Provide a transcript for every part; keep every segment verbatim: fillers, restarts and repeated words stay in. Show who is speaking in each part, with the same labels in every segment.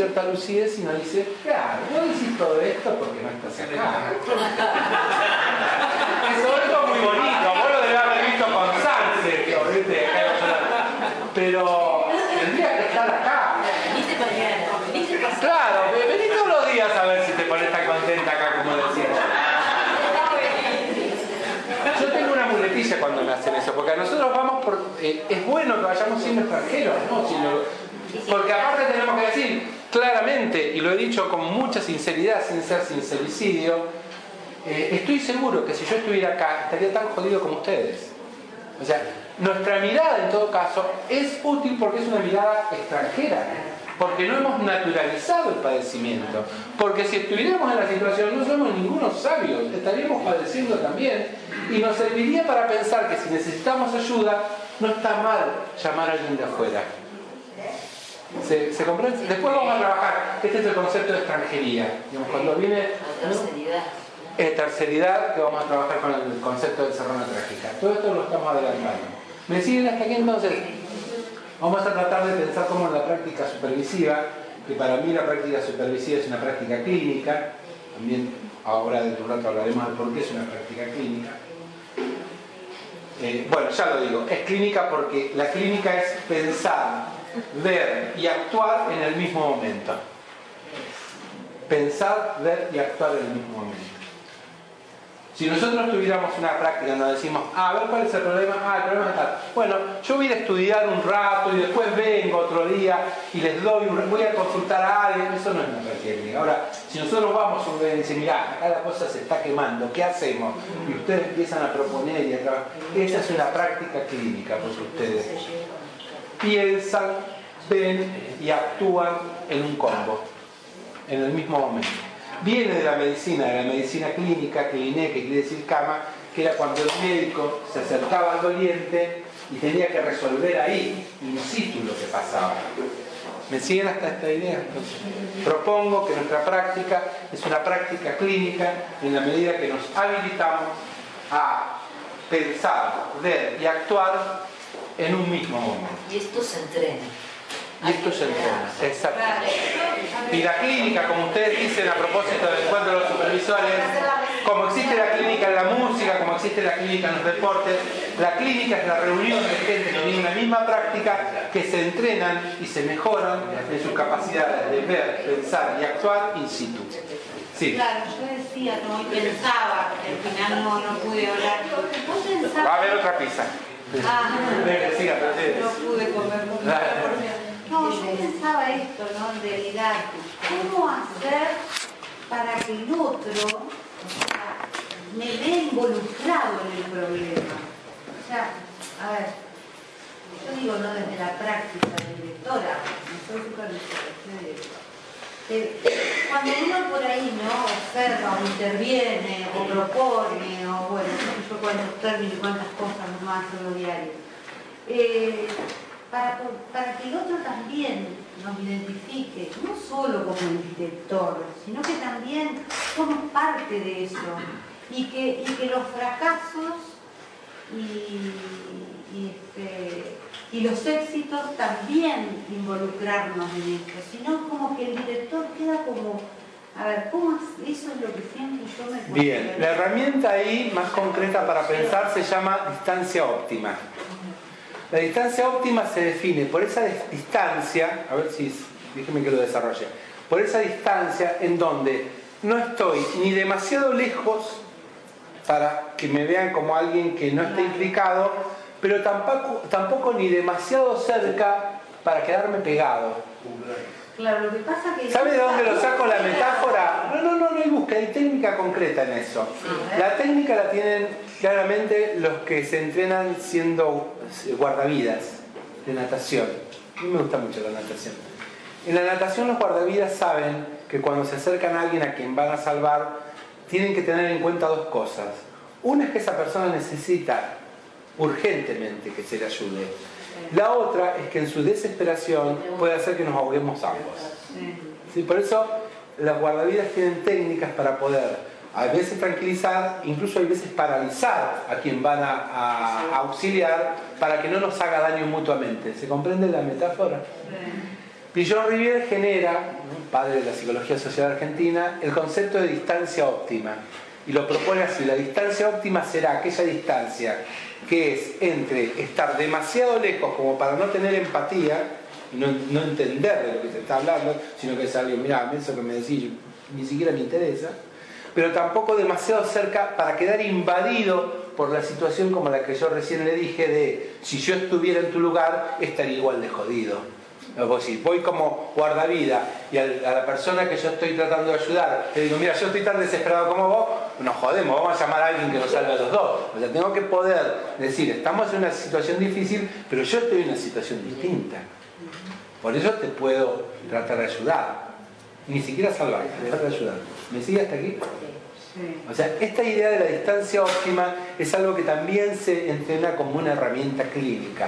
Speaker 1: cierta lucidez y nos dice, claro, vos decís todo esto porque no estás acá. Eso es muy bonito, vos lo debés haber visto con Sánchez, ¿viste? Pero tendría que estar acá.
Speaker 2: Veniste mañana, veniste pasado.
Speaker 1: Claro, vení todos los días a ver si te pones tan contenta acá como decías. Yo tengo una muletilla cuando me hacen eso, porque a nosotros vamos por... Eh, es bueno que vayamos siendo extranjeros, ¿no? Si no, porque aparte tenemos que decir claramente, y lo he dicho con mucha sinceridad, sin ser sincericidio, eh, estoy seguro que si yo estuviera acá, estaría tan jodido como ustedes. O sea, nuestra mirada en todo caso es útil porque es una mirada extranjera, porque no hemos naturalizado el padecimiento, porque si estuviéramos en la situación no somos ningunos sabios, estaríamos padeciendo también, y nos serviría para pensar que si necesitamos ayuda no está mal llamar a alguien de afuera. ¿Se, ¿Se comprende? Después vamos a trabajar, este es el concepto de extranjería, digamos, cuando viene
Speaker 2: terceridad.
Speaker 1: Eh, terceridad, que vamos a trabajar con el concepto de serrana trágica. Todo esto lo estamos adelantando. ¿Me siguen hasta aquí entonces? Vamos a tratar de pensar cómo en la práctica supervisiva, que para mí la práctica supervisiva es una práctica clínica, también ahora dentro de un rato hablaremos de por qué es una práctica clínica. Eh, bueno, ya lo digo, es clínica porque la clínica es pensar, ver y actuar en el mismo momento. Pensar, ver y actuar en el mismo momento. Si nosotros tuviéramos una práctica donde decimos, ah, a ver cuál es el problema, ah, el problema es tal. Bueno, yo voy a estudiar un rato y después vengo otro día y les doy, un, voy a consultar a alguien, eso no es una práctica clínica. Ahora, si nosotros vamos a un día y decimos, mirá, acá la cosa se está quemando, ¿qué hacemos? Y ustedes empiezan a proponer y a trabajar. Esa es una práctica clínica, porque ustedes piensan, ven y actúan en un combo, en el mismo momento. Viene de la medicina, de la medicina clínica, cliné, que quiere decir cama, que era cuando el médico se acercaba al doliente y tenía que resolver ahí, in situ, lo que pasaba. ¿Me siguen hasta esta idea? Entonces, propongo que nuestra práctica es una práctica clínica en la medida que nos habilitamos a pensar, ver y actuar en un mismo momento.
Speaker 2: Y esto se entrena.
Speaker 1: Y esto se entrena, exacto. Y la clínica, como ustedes dicen a propósito del encuentro de los supervisores, como existe la clínica en la música, como existe la clínica en los deportes, la clínica es la reunión de gente que tiene una misma práctica, que se entrenan y se mejoran en sus capacidades de ver, pensar y actuar in situ. Sí.
Speaker 3: Claro, yo decía, ¿no? Y pensaba, que al final no, no pude hablar. ¿Vos pensabas?
Speaker 1: Va a haber otra pizza.
Speaker 3: Ah,
Speaker 1: Venga, siga,
Speaker 3: no pude comer mucho. No, yo pensaba esto, ¿no? En realidad, ¿cómo hacer para que el otro, o sea, me vea involucrado en el problema? O sea, a ver, yo digo, no desde la práctica de directora, no soy supervisora, soy directora. Eh, cuando uno por ahí, ¿no? Observa o interviene o propone o bueno, no sé yo cuántos términos y cuántas cosas uno hace en lo diario. Eh, Para, para que el otro también nos identifique, no solo como el director, sino que también somos parte de eso y que, y que los fracasos y, y, este, y los éxitos también involucrarnos en esto, sino como que el director queda como, a ver, ¿cómo es? Eso es lo que siempre yo me cuento.
Speaker 1: Bien, la herramienta ahí más concreta para pensar se llama distancia óptima. La distancia óptima se define por esa distancia, a ver si, déjeme que lo desarrolle, por esa distancia en donde no estoy ni demasiado lejos para que me vean como alguien que no está implicado, pero tampoco, tampoco ni demasiado cerca para quedarme pegado.
Speaker 3: Claro, lo que pasa que...
Speaker 1: ¿Sabe de dónde lo saco la metáfora? No, no, no, no hay búsqueda, hay técnica concreta en eso. La técnica la tienen claramente los que se entrenan siendo guardavidas de natación. A mí me gusta mucho la natación. En la natación los guardavidas saben que cuando se acercan a alguien a quien van a salvar, tienen que tener en cuenta dos cosas. Una es que esa persona necesita urgentemente que se le ayude. La otra es que en su desesperación puede hacer que nos ahoguemos ambos. ¿Sí? Por eso las guardavidas tienen técnicas para poder a veces tranquilizar, incluso a veces paralizar a quien van a, a, a auxiliar para que no nos haga daño mutuamente. ¿Se comprende la metáfora? Pillon Rivière genera, padre de la psicología social argentina, el concepto de distancia óptima. Y lo propone así: la distancia óptima será aquella distancia que es entre estar demasiado lejos como para no tener empatía y no, no entender de lo que se está hablando, sino que es algo, mirá, eso que me decís ni siquiera me interesa, pero tampoco demasiado cerca para quedar invadido por la situación como la que yo recién le dije de si yo estuviera en tu lugar estaría igual de jodido. Si voy como guardavida y a la persona que yo estoy tratando de ayudar le digo, mira, yo estoy tan desesperado como vos, nos jodemos, vamos a llamar a alguien que nos salve a los dos. O sea, tengo que poder decir, estamos en una situación difícil, pero yo estoy en una situación distinta. Por eso te puedo tratar de ayudar. Ni siquiera salvar, tratar de ayudar. ¿Me sigue hasta aquí? O sea, esta idea de la distancia óptima es algo que también se entrena como una herramienta clínica.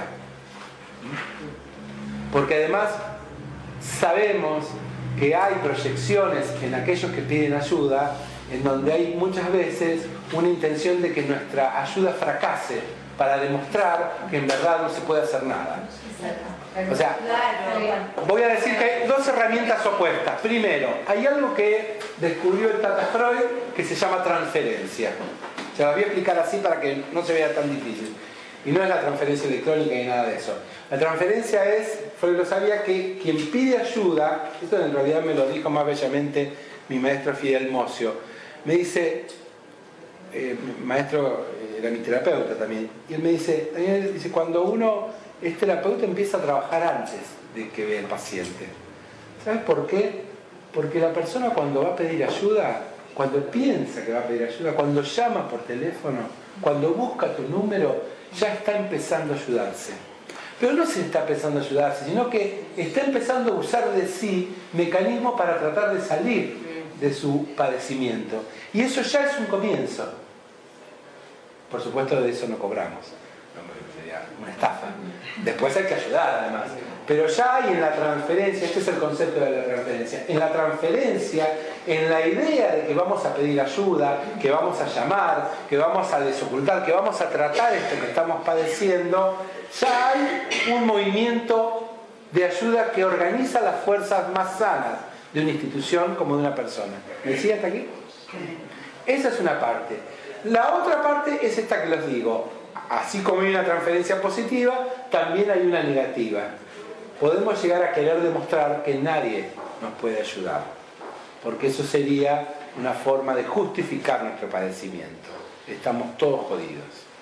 Speaker 1: Porque además sabemos que hay proyecciones en aquellos que piden ayuda en donde hay muchas veces una intención de que nuestra ayuda fracase para demostrar que en verdad no se puede hacer nada. O sea, voy a decir que hay dos herramientas opuestas. Primero, hay algo que descubrió el Tata Freud que se llama transferencia. Se las voy a explicar así para que no se vea tan difícil. Y no es la transferencia electrónica ni nada de eso. La transferencia es, Freud lo sabía, que quien pide ayuda, esto en realidad me lo dijo más bellamente mi maestro Fidel Mocio, me dice, eh, mi maestro era mi terapeuta también, y él me dice, Daniel, dice, cuando uno es terapeuta empieza a trabajar antes de que vea el paciente. ¿Sabes por qué? Porque la persona cuando va a pedir ayuda, cuando piensa que va a pedir ayuda, cuando llama por teléfono, cuando busca tu número, ya está empezando a ayudarse. Pero no se está empezando a ayudarse, sino que está empezando a usar de sí mecanismos para tratar de salir de su padecimiento. Y eso ya es un comienzo. Por supuesto, de eso no cobramos. Sería una estafa. Después hay que ayudar, además. Pero ya hay en la transferencia, este es el concepto de la transferencia, en la transferencia, en la idea de que vamos a pedir ayuda, que vamos a llamar, que vamos a desocultar, que vamos a tratar esto que estamos padeciendo, ya hay un movimiento de ayuda que organiza las fuerzas más sanas de una institución como de una persona. ¿Me sigue hasta aquí? Esa es una parte. La otra parte es esta que les digo. Así como hay una transferencia positiva, también hay una negativa. Podemos llegar a querer demostrar que nadie nos puede ayudar, porque eso sería una forma de justificar nuestro padecimiento. Estamos todos jodidos.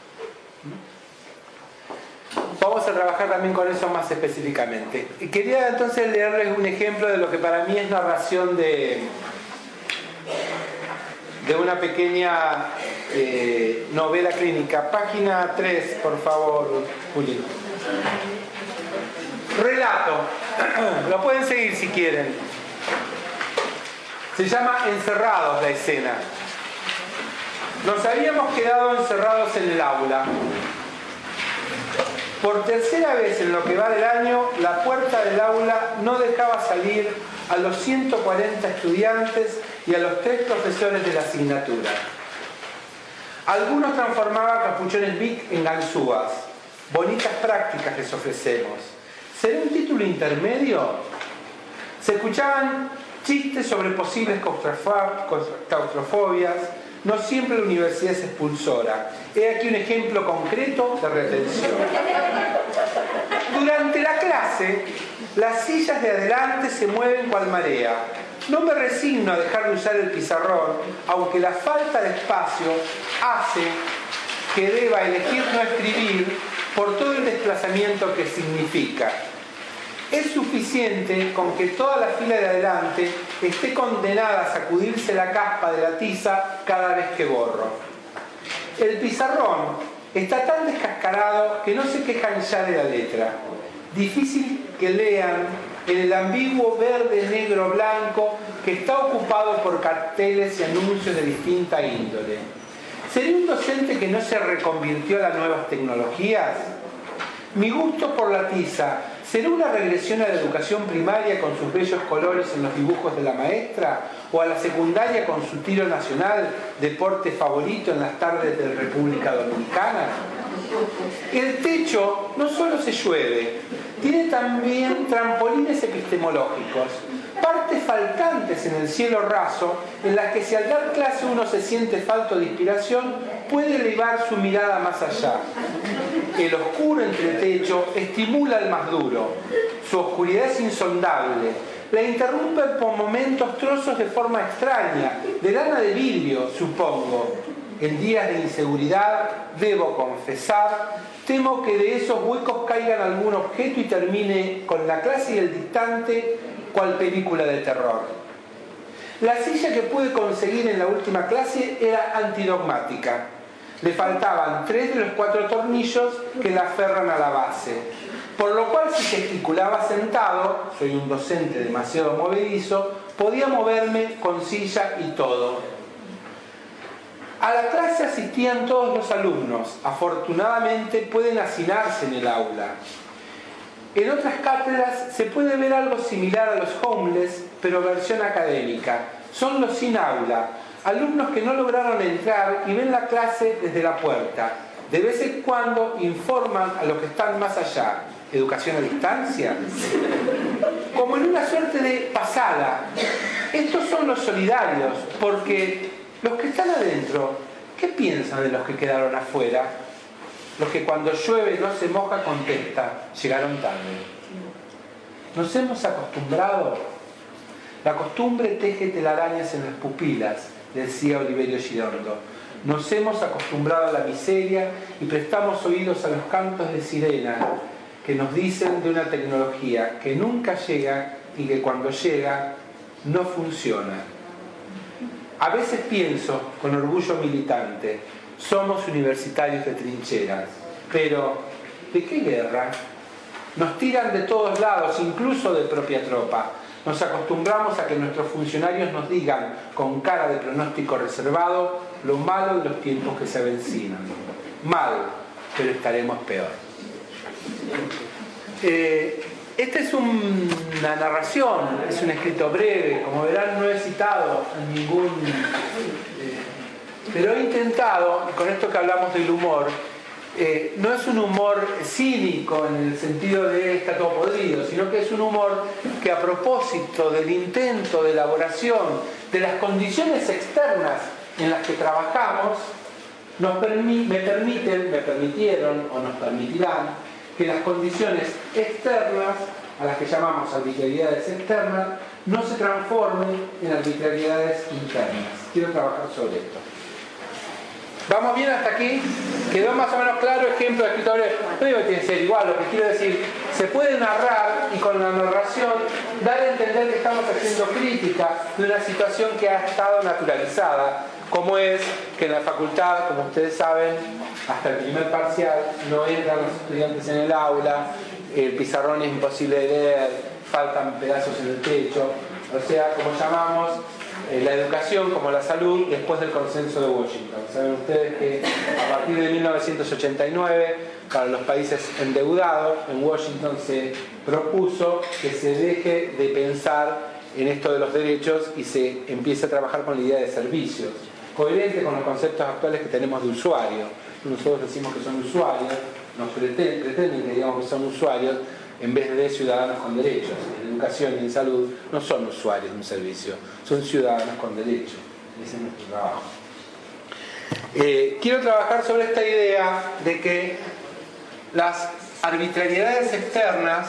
Speaker 1: Vamos a trabajar también con eso más específicamente. Quería entonces leerles un ejemplo de lo que para mí es narración de, de una pequeña eh, novela clínica. Página tres, por favor, Juli. Relato. Lo pueden seguir si quieren. Se llama Encerrados la escena. Nos habíamos quedado encerrados en el aula. Por tercera vez en lo que va del año, la puerta del aula no dejaba salir a los ciento cuarenta estudiantes y a los tres profesores de la asignatura. Algunos transformaban capuchones Vic en ganzúas. Bonitas prácticas les ofrecemos. ¿Será un título intermedio? Se escuchaban chistes sobre posibles claustrofobias. No siempre la universidad es expulsora. He aquí un ejemplo concreto de retención. Durante la clase, las sillas de adelante se mueven cual marea. No me resigno a dejar de usar el pizarrón, aunque la falta de espacio hace que deba elegir no escribir por todo el desplazamiento que significa. Es suficiente con que toda la fila de adelante esté condenada a sacudirse la caspa de la tiza cada vez que borro. El pizarrón está tan descascarado que no se quejan ya de la letra. Difícil que lean en el ambiguo verde, negro, blanco que está ocupado por carteles y anuncios de distinta índole. ¿Seré un docente que no se reconvirtió a las nuevas tecnologías? Mi gusto por la tiza, ¿será una regresión a la educación primaria con sus bellos colores en los dibujos de la maestra? ¿O a la secundaria con su tiro nacional, deporte favorito en las tardes de República Dominicana? El techo no solo se llueve, tiene también trampolines epistemológicos, partes faltantes en el cielo raso, en las que si al dar clase uno se siente falto de inspiración, puede elevar su mirada más allá. El oscuro entretecho estimula al más duro. Su oscuridad es insondable. La interrumpen por momentos trozos de forma extraña, de lana de vidrio, supongo. En días de inseguridad, debo confesar, temo que de esos huecos caigan algún objeto y termine con la clase y el distante, cual película de terror. La silla que pude conseguir en la última clase era antidogmática. Le faltaban tres de los cuatro tornillos que la aferran a la base. Por lo cual, si gesticulaba sentado, soy un docente demasiado movedizo, podía moverme con silla y todo. A la clase asistían todos los alumnos. Afortunadamente pueden hacinarse en el aula. En otras cátedras se puede ver algo similar a los homeless, pero versión académica. Son los sin aula, alumnos que no lograron entrar y ven la clase desde la puerta. De vez en cuando informan a los que están más allá. ¿Educación a distancia? Como en una suerte de pasada. Estos son los solidarios, porque los que están adentro, ¿qué piensan de los que quedaron afuera? Los que cuando llueve no se moja contesta, llegaron tarde. Nos hemos acostumbrado. La costumbre teje telarañas en las pupilas, decía Oliverio Girondo. Nos hemos acostumbrado a la miseria y prestamos oídos a los cantos de sirena que nos dicen de una tecnología que nunca llega y que cuando llega no funciona. A veces pienso, con orgullo militante, somos universitarios de trincheras, pero ¿de qué guerra? Nos tiran de todos lados, incluso de propia tropa. Nos acostumbramos a que nuestros funcionarios nos digan, con cara de pronóstico reservado, lo malo de los tiempos que se avecinan. Mal, pero estaremos peor. Eh, esta es un, una narración, es un escrito breve, como verán no he citado a ningún... Eh, pero he intentado, con esto que hablamos del humor, eh, no es un humor cínico en el sentido de está todo podrido, sino que es un humor que a propósito del intento de elaboración de las condiciones externas en las que trabajamos, nos permi- me permiten, me permitieron o nos permitirán que las condiciones externas, a las que llamamos arbitrariedades externas, no se transformen en arbitrariedades internas. Quiero trabajar sobre esto. ¿Vamos bien hasta aquí? ¿Quedó más o menos claro? Ejemplo de escritores. No digo que tiene que ser igual, lo que quiero decir, se puede narrar y con la narración dar a entender que estamos haciendo crítica de una situación que ha estado naturalizada, como es que en la facultad, como ustedes saben, hasta el primer parcial no entran los estudiantes en el aula, el pizarrón es imposible de leer, faltan pedazos en el techo, o sea, como llamamos eh, la educación como la salud después del consenso de Washington. Saben ustedes que a partir de mil novecientos ochenta y nueve, para los países endeudados, en Washington se propuso que se deje de pensar en esto de los derechos y se empiece a trabajar con la idea de servicios, coherente con los conceptos actuales que tenemos de usuario. Nosotros decimos que son usuarios, nos pretenden, pretenden que digamos que son usuarios en vez de ciudadanos con derechos. En educación y en salud no son usuarios de un servicio, son ciudadanos con derechos. Ese es nuestro trabajo. Eh, quiero trabajar sobre esta idea de que las arbitrariedades externas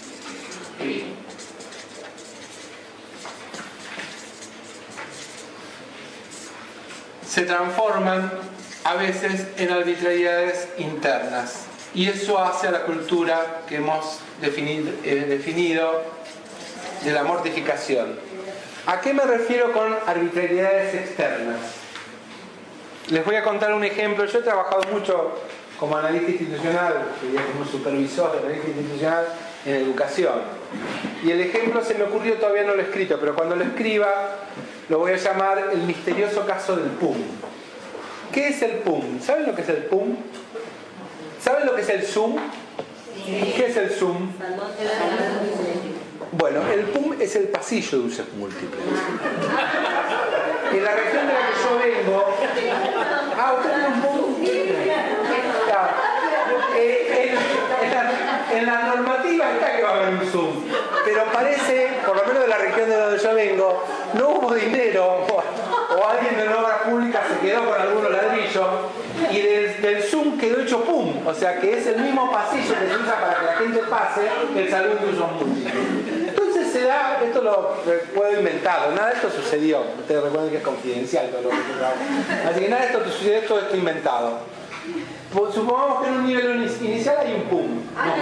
Speaker 1: se transforman a veces en arbitrariedades internas. Y eso hace a la cultura que hemos definido, eh, definido de la mortificación. ¿A qué me refiero con arbitrariedades externas? Les voy a contar un ejemplo. Yo he trabajado mucho como analista institucional, como supervisor de analista institucional en educación. Y el ejemplo se me ocurrió, todavía no lo he escrito, pero cuando lo escriba lo voy a llamar el misterioso caso del P U M. ¿Qué es el P U M? ¿Saben lo que es el P U M? ¿Saben lo que es el Zoom? Sí. ¿Qué es el Zoom? Bueno, el P U M es el pasillo de usos múltiples. En la región de la que yo vengo... Ah, ¿usted tiene un P U M? Ah, en la, en la normativa está que va a haber un Zoom, pero parece, por lo menos de la región de donde yo vengo, no hubo dinero, o, o alguien de obras públicas se quedó con algunos ladrillos, y del, del Zoom quedó hecho pum, o sea que es el mismo pasillo que se usa para que la gente pase, el salón de usos múltiples. Entonces se da, esto lo puedo inventar, nada de esto sucedió, ustedes recuerden que es confidencial todo lo que se así que nada de esto sucedió, todo esto inventado. Supongamos que en un nivel inicial hay un pum. No.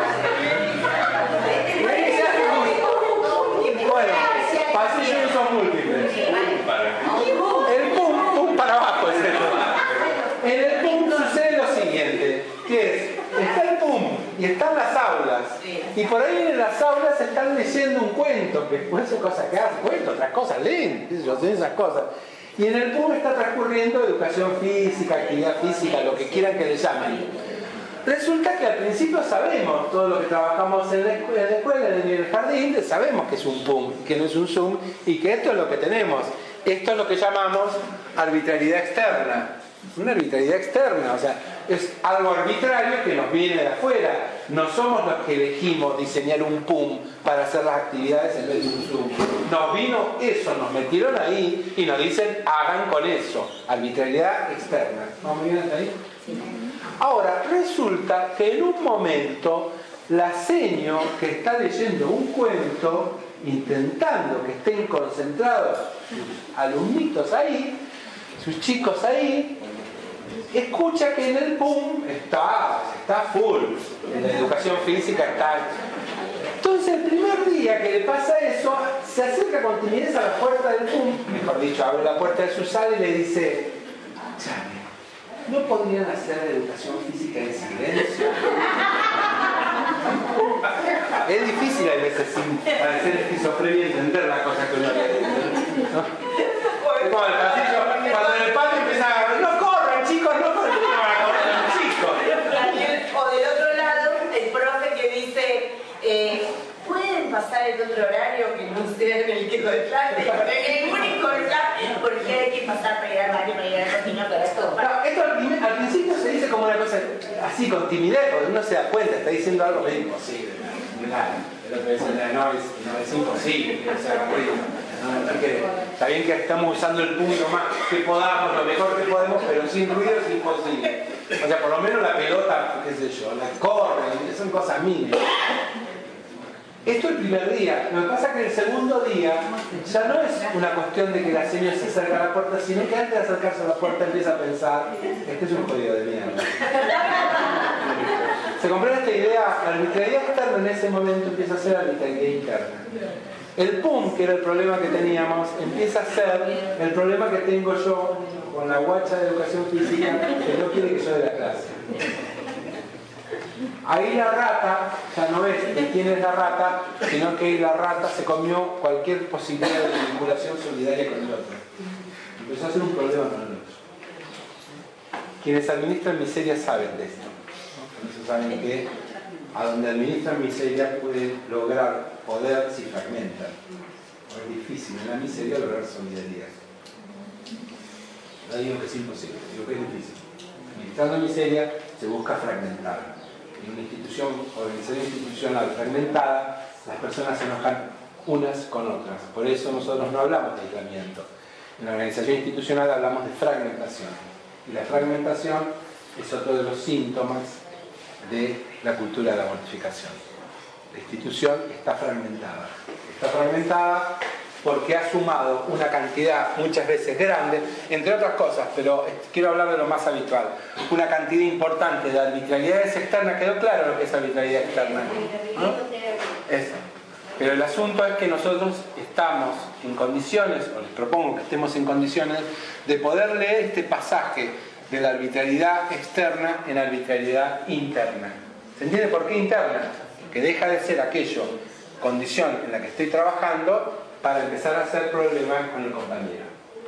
Speaker 1: Bueno, pasillo de usos múltiples. El pum, pum para abajo es esto. En el pum sucede lo siguiente, que es, está el pum y están las aulas. Y por ahí en las aulas están leyendo un cuento, que puede ser cosas que hacen, cuento, otras cosas, leen, qué sé yo, hacen esas cosas. Y en el pum está transcurriendo educación física, actividad física, lo que quieran que le llamen. Resulta que al principio sabemos, todo lo que trabajamos en la escuela, en el jardín, sabemos que es un pum, que no es un zoom, y que esto es lo que tenemos. Esto es lo que llamamos arbitrariedad externa. Una arbitrariedad externa, o sea, es algo arbitrario que nos viene de afuera. No somos los que elegimos diseñar un pum para hacer las actividades en vez de un zoom. Nos vino eso, nos metieron ahí y nos dicen hagan con eso. Arbitrariedad externa. ¿Vamos bien hasta ahí? Ahora, resulta que en un momento la seño que está leyendo un cuento, intentando que estén concentrados sus alumnitos ahí, sus chicos ahí, escucha que en el pum está, está full, en la educación física está. Entonces el primer día que le pasa eso, se acerca con timidez a la puerta del pum, mejor dicho, abre la puerta de su sala y le dice, Chame, ¿no podrían hacer educación física en silencio? Es difícil a veces sin parecer esquizofrenia entender la cosa que uno quiere entender, ¿no? Es como el pasillo, cuando en el patio empieza a no corran chicos, no corran, no van a correr los chicos.
Speaker 4: O del otro lado, el profe que dice, eh, ¿pueden pasar el otro horario que no sea en el que doy clase? El único clase, porque hay que pasar para ir al baño, para ir a la cocina, para esto.
Speaker 1: No, esto al, al principio se dice como una cosa así, con timidez, porque uno se da cuenta, está diciendo algo medio imposible. Claro, el otro dice, no, es, no, es imposible, o sea, no, porque está bien que estamos usando el punto más que podamos, lo mejor que podemos, pero sin ruido es imposible. O sea, por lo menos la pelota, qué sé yo, la corre, son cosas mínimas. Esto es el primer día. Lo que pasa es que el segundo día ya no es una cuestión de que la señora se acerca a la puerta, sino que antes de acercarse a la puerta empieza a pensar, este es un jodido de mierda. ¿Se comprende esta idea? La arbitrariedad externa en ese momento empieza a ser arbitrariedad interna. El pum, que era el problema que teníamos, empieza a ser el problema que tengo yo con la guacha de educación física que no quiere que yo dé la clase. Ahí la rata ya no es de quién es la rata, sino que ahí la rata se comió cualquier posibilidad de vinculación solidaria con el otro. Empezó a ser un problema para el otro. Quienes administran miseria saben de esto, ¿no? Por eso saben que a donde administran miseria pueden lograr poder si fragmentan. Es difícil en la miseria lograr solidaridad. No digo que es imposible, digo que es difícil. Administrando miseria se busca fragmentar. En una institución, organización institucional fragmentada, las personas se enojan unas con otras. Por eso nosotros no hablamos de aislamiento. En la organización institucional hablamos de fragmentación. Y la fragmentación es otro de los síntomas de la cultura de la mortificación. La institución está fragmentada. Está fragmentada porque ha sumado una cantidad muchas veces grande, entre otras cosas, pero quiero hablar de lo más habitual, una cantidad importante de arbitrariedades externas. ¿Quedó claro lo que es arbitrariedad externa? ¿No? Eso. Pero el asunto es que nosotros estamos en condiciones, o les propongo que estemos en condiciones, de poder leer este pasaje de la arbitrariedad externa en arbitrariedad interna. ¿Se entiende por qué interna? Que deja de ser aquello, condición en la que estoy trabajando, para empezar a hacer problemas con el compañero.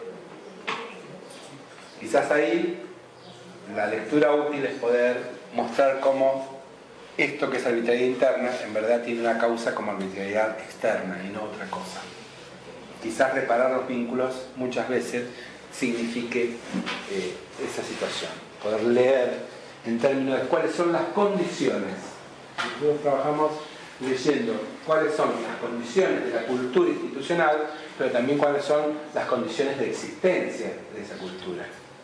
Speaker 1: Quizás ahí la lectura útil es poder mostrar cómo esto que es arbitrariedad interna en verdad tiene una causa como arbitrariedad externa y no otra cosa. Quizás reparar los vínculos muchas veces signifique eh, esa situación. Poder leer en términos de cuáles son las condiciones. Nosotros trabajamos leyendo cuáles son las condiciones de la cultura institucional, pero también cuáles son las condiciones de existencia de esa cultura.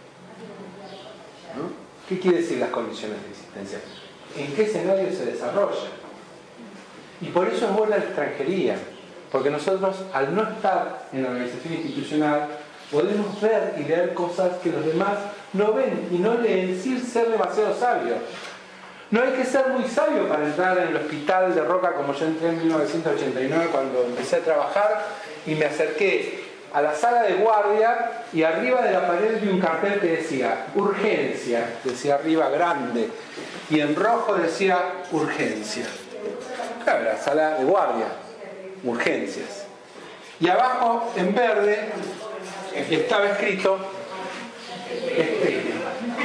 Speaker 1: ¿No? ¿Qué quiere decir las condiciones de existencia? ¿En qué escenario se desarrolla? Y por eso es buena la extranjería, porque nosotros, al no estar en la organización institucional, podemos ver y leer cosas que los demás no ven y no leen sin ser demasiado sabios. No hay que ser muy sabio para entrar en el hospital de Roca como yo entré en mil novecientos ochenta y nueve cuando empecé a trabajar y me acerqué a la sala de guardia y arriba de la pared vi un cartel que decía urgencia, decía arriba grande, y en rojo decía urgencia. Claro, la sala de guardia, urgencias. Y abajo en verde estaba escrito espere.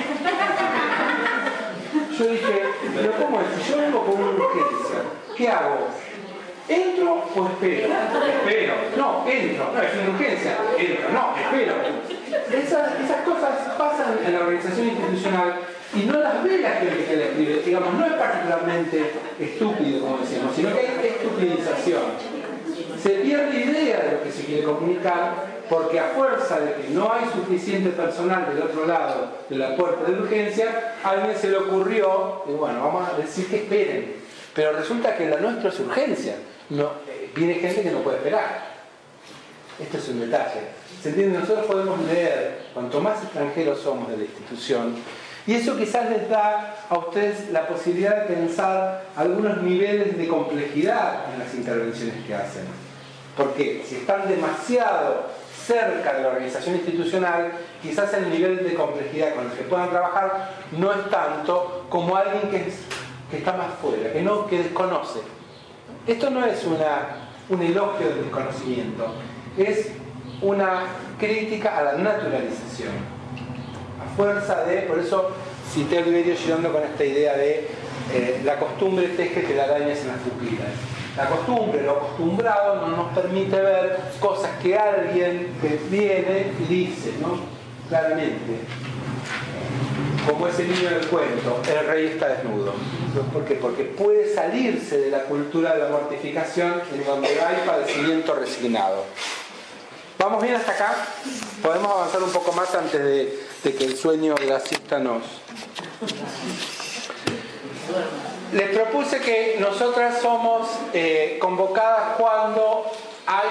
Speaker 1: Yo dije, pero ¿cómo es? Si yo vengo con una urgencia, ¿qué hago? ¿Entro o espero? Espero. No, entro. No, es una urgencia. Entro. No, espero. Esas, esas cosas pasan en la organización institucional y no las ve la gente que la escribe. Digamos, no es particularmente estúpido, como decíamos, sino que hay estupidización. Se pierde idea de lo que se quiere comunicar porque a fuerza de que no hay suficiente personal del otro lado de la puerta de urgencia, a alguien se le ocurrió, y bueno, vamos a decir que esperen. Pero resulta que la nuestra es urgencia. No, eh, viene gente que no puede esperar. Esto es un detalle. ¿Se entiende? Nosotros podemos leer, cuanto más extranjeros somos de la institución, y eso quizás les da a ustedes la posibilidad de pensar algunos niveles de complejidad en las intervenciones que hacen. Porque si están demasiado cerca de la organización institucional, quizás el nivel de complejidad con el que puedan trabajar no es tanto como alguien que, es, que está más fuera, que, no, que desconoce. Esto no es una, un elogio del desconocimiento, es una crítica a la naturalización. A fuerza de, por eso cité a Oliverio Girondo con esta idea de eh, la costumbre teje telarañas en las pupilas. La costumbre, lo acostumbrado no nos permite ver cosas que alguien que viene y dice, ¿no? Claramente. Como ese niño del cuento, el rey está desnudo. ¿Por qué? Porque puede salirse de la cultura de la mortificación en donde hay padecimiento resignado. ¿Vamos bien hasta acá? Podemos avanzar un poco más antes de, de que el sueño de la siesta nos... Les propuse que nosotras somos eh, convocadas cuando hay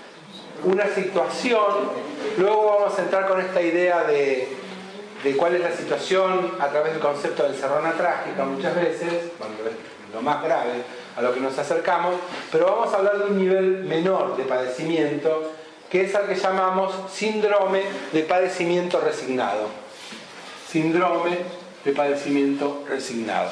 Speaker 1: una situación. Luego vamos a entrar con esta idea de, de cuál es la situación a través del concepto de encerrona trágica muchas veces, cuando es lo más grave a lo que nos acercamos, pero vamos a hablar de un nivel menor de padecimiento, que es al que llamamos síndrome de padecimiento resignado. Síndrome de padecimiento resignado.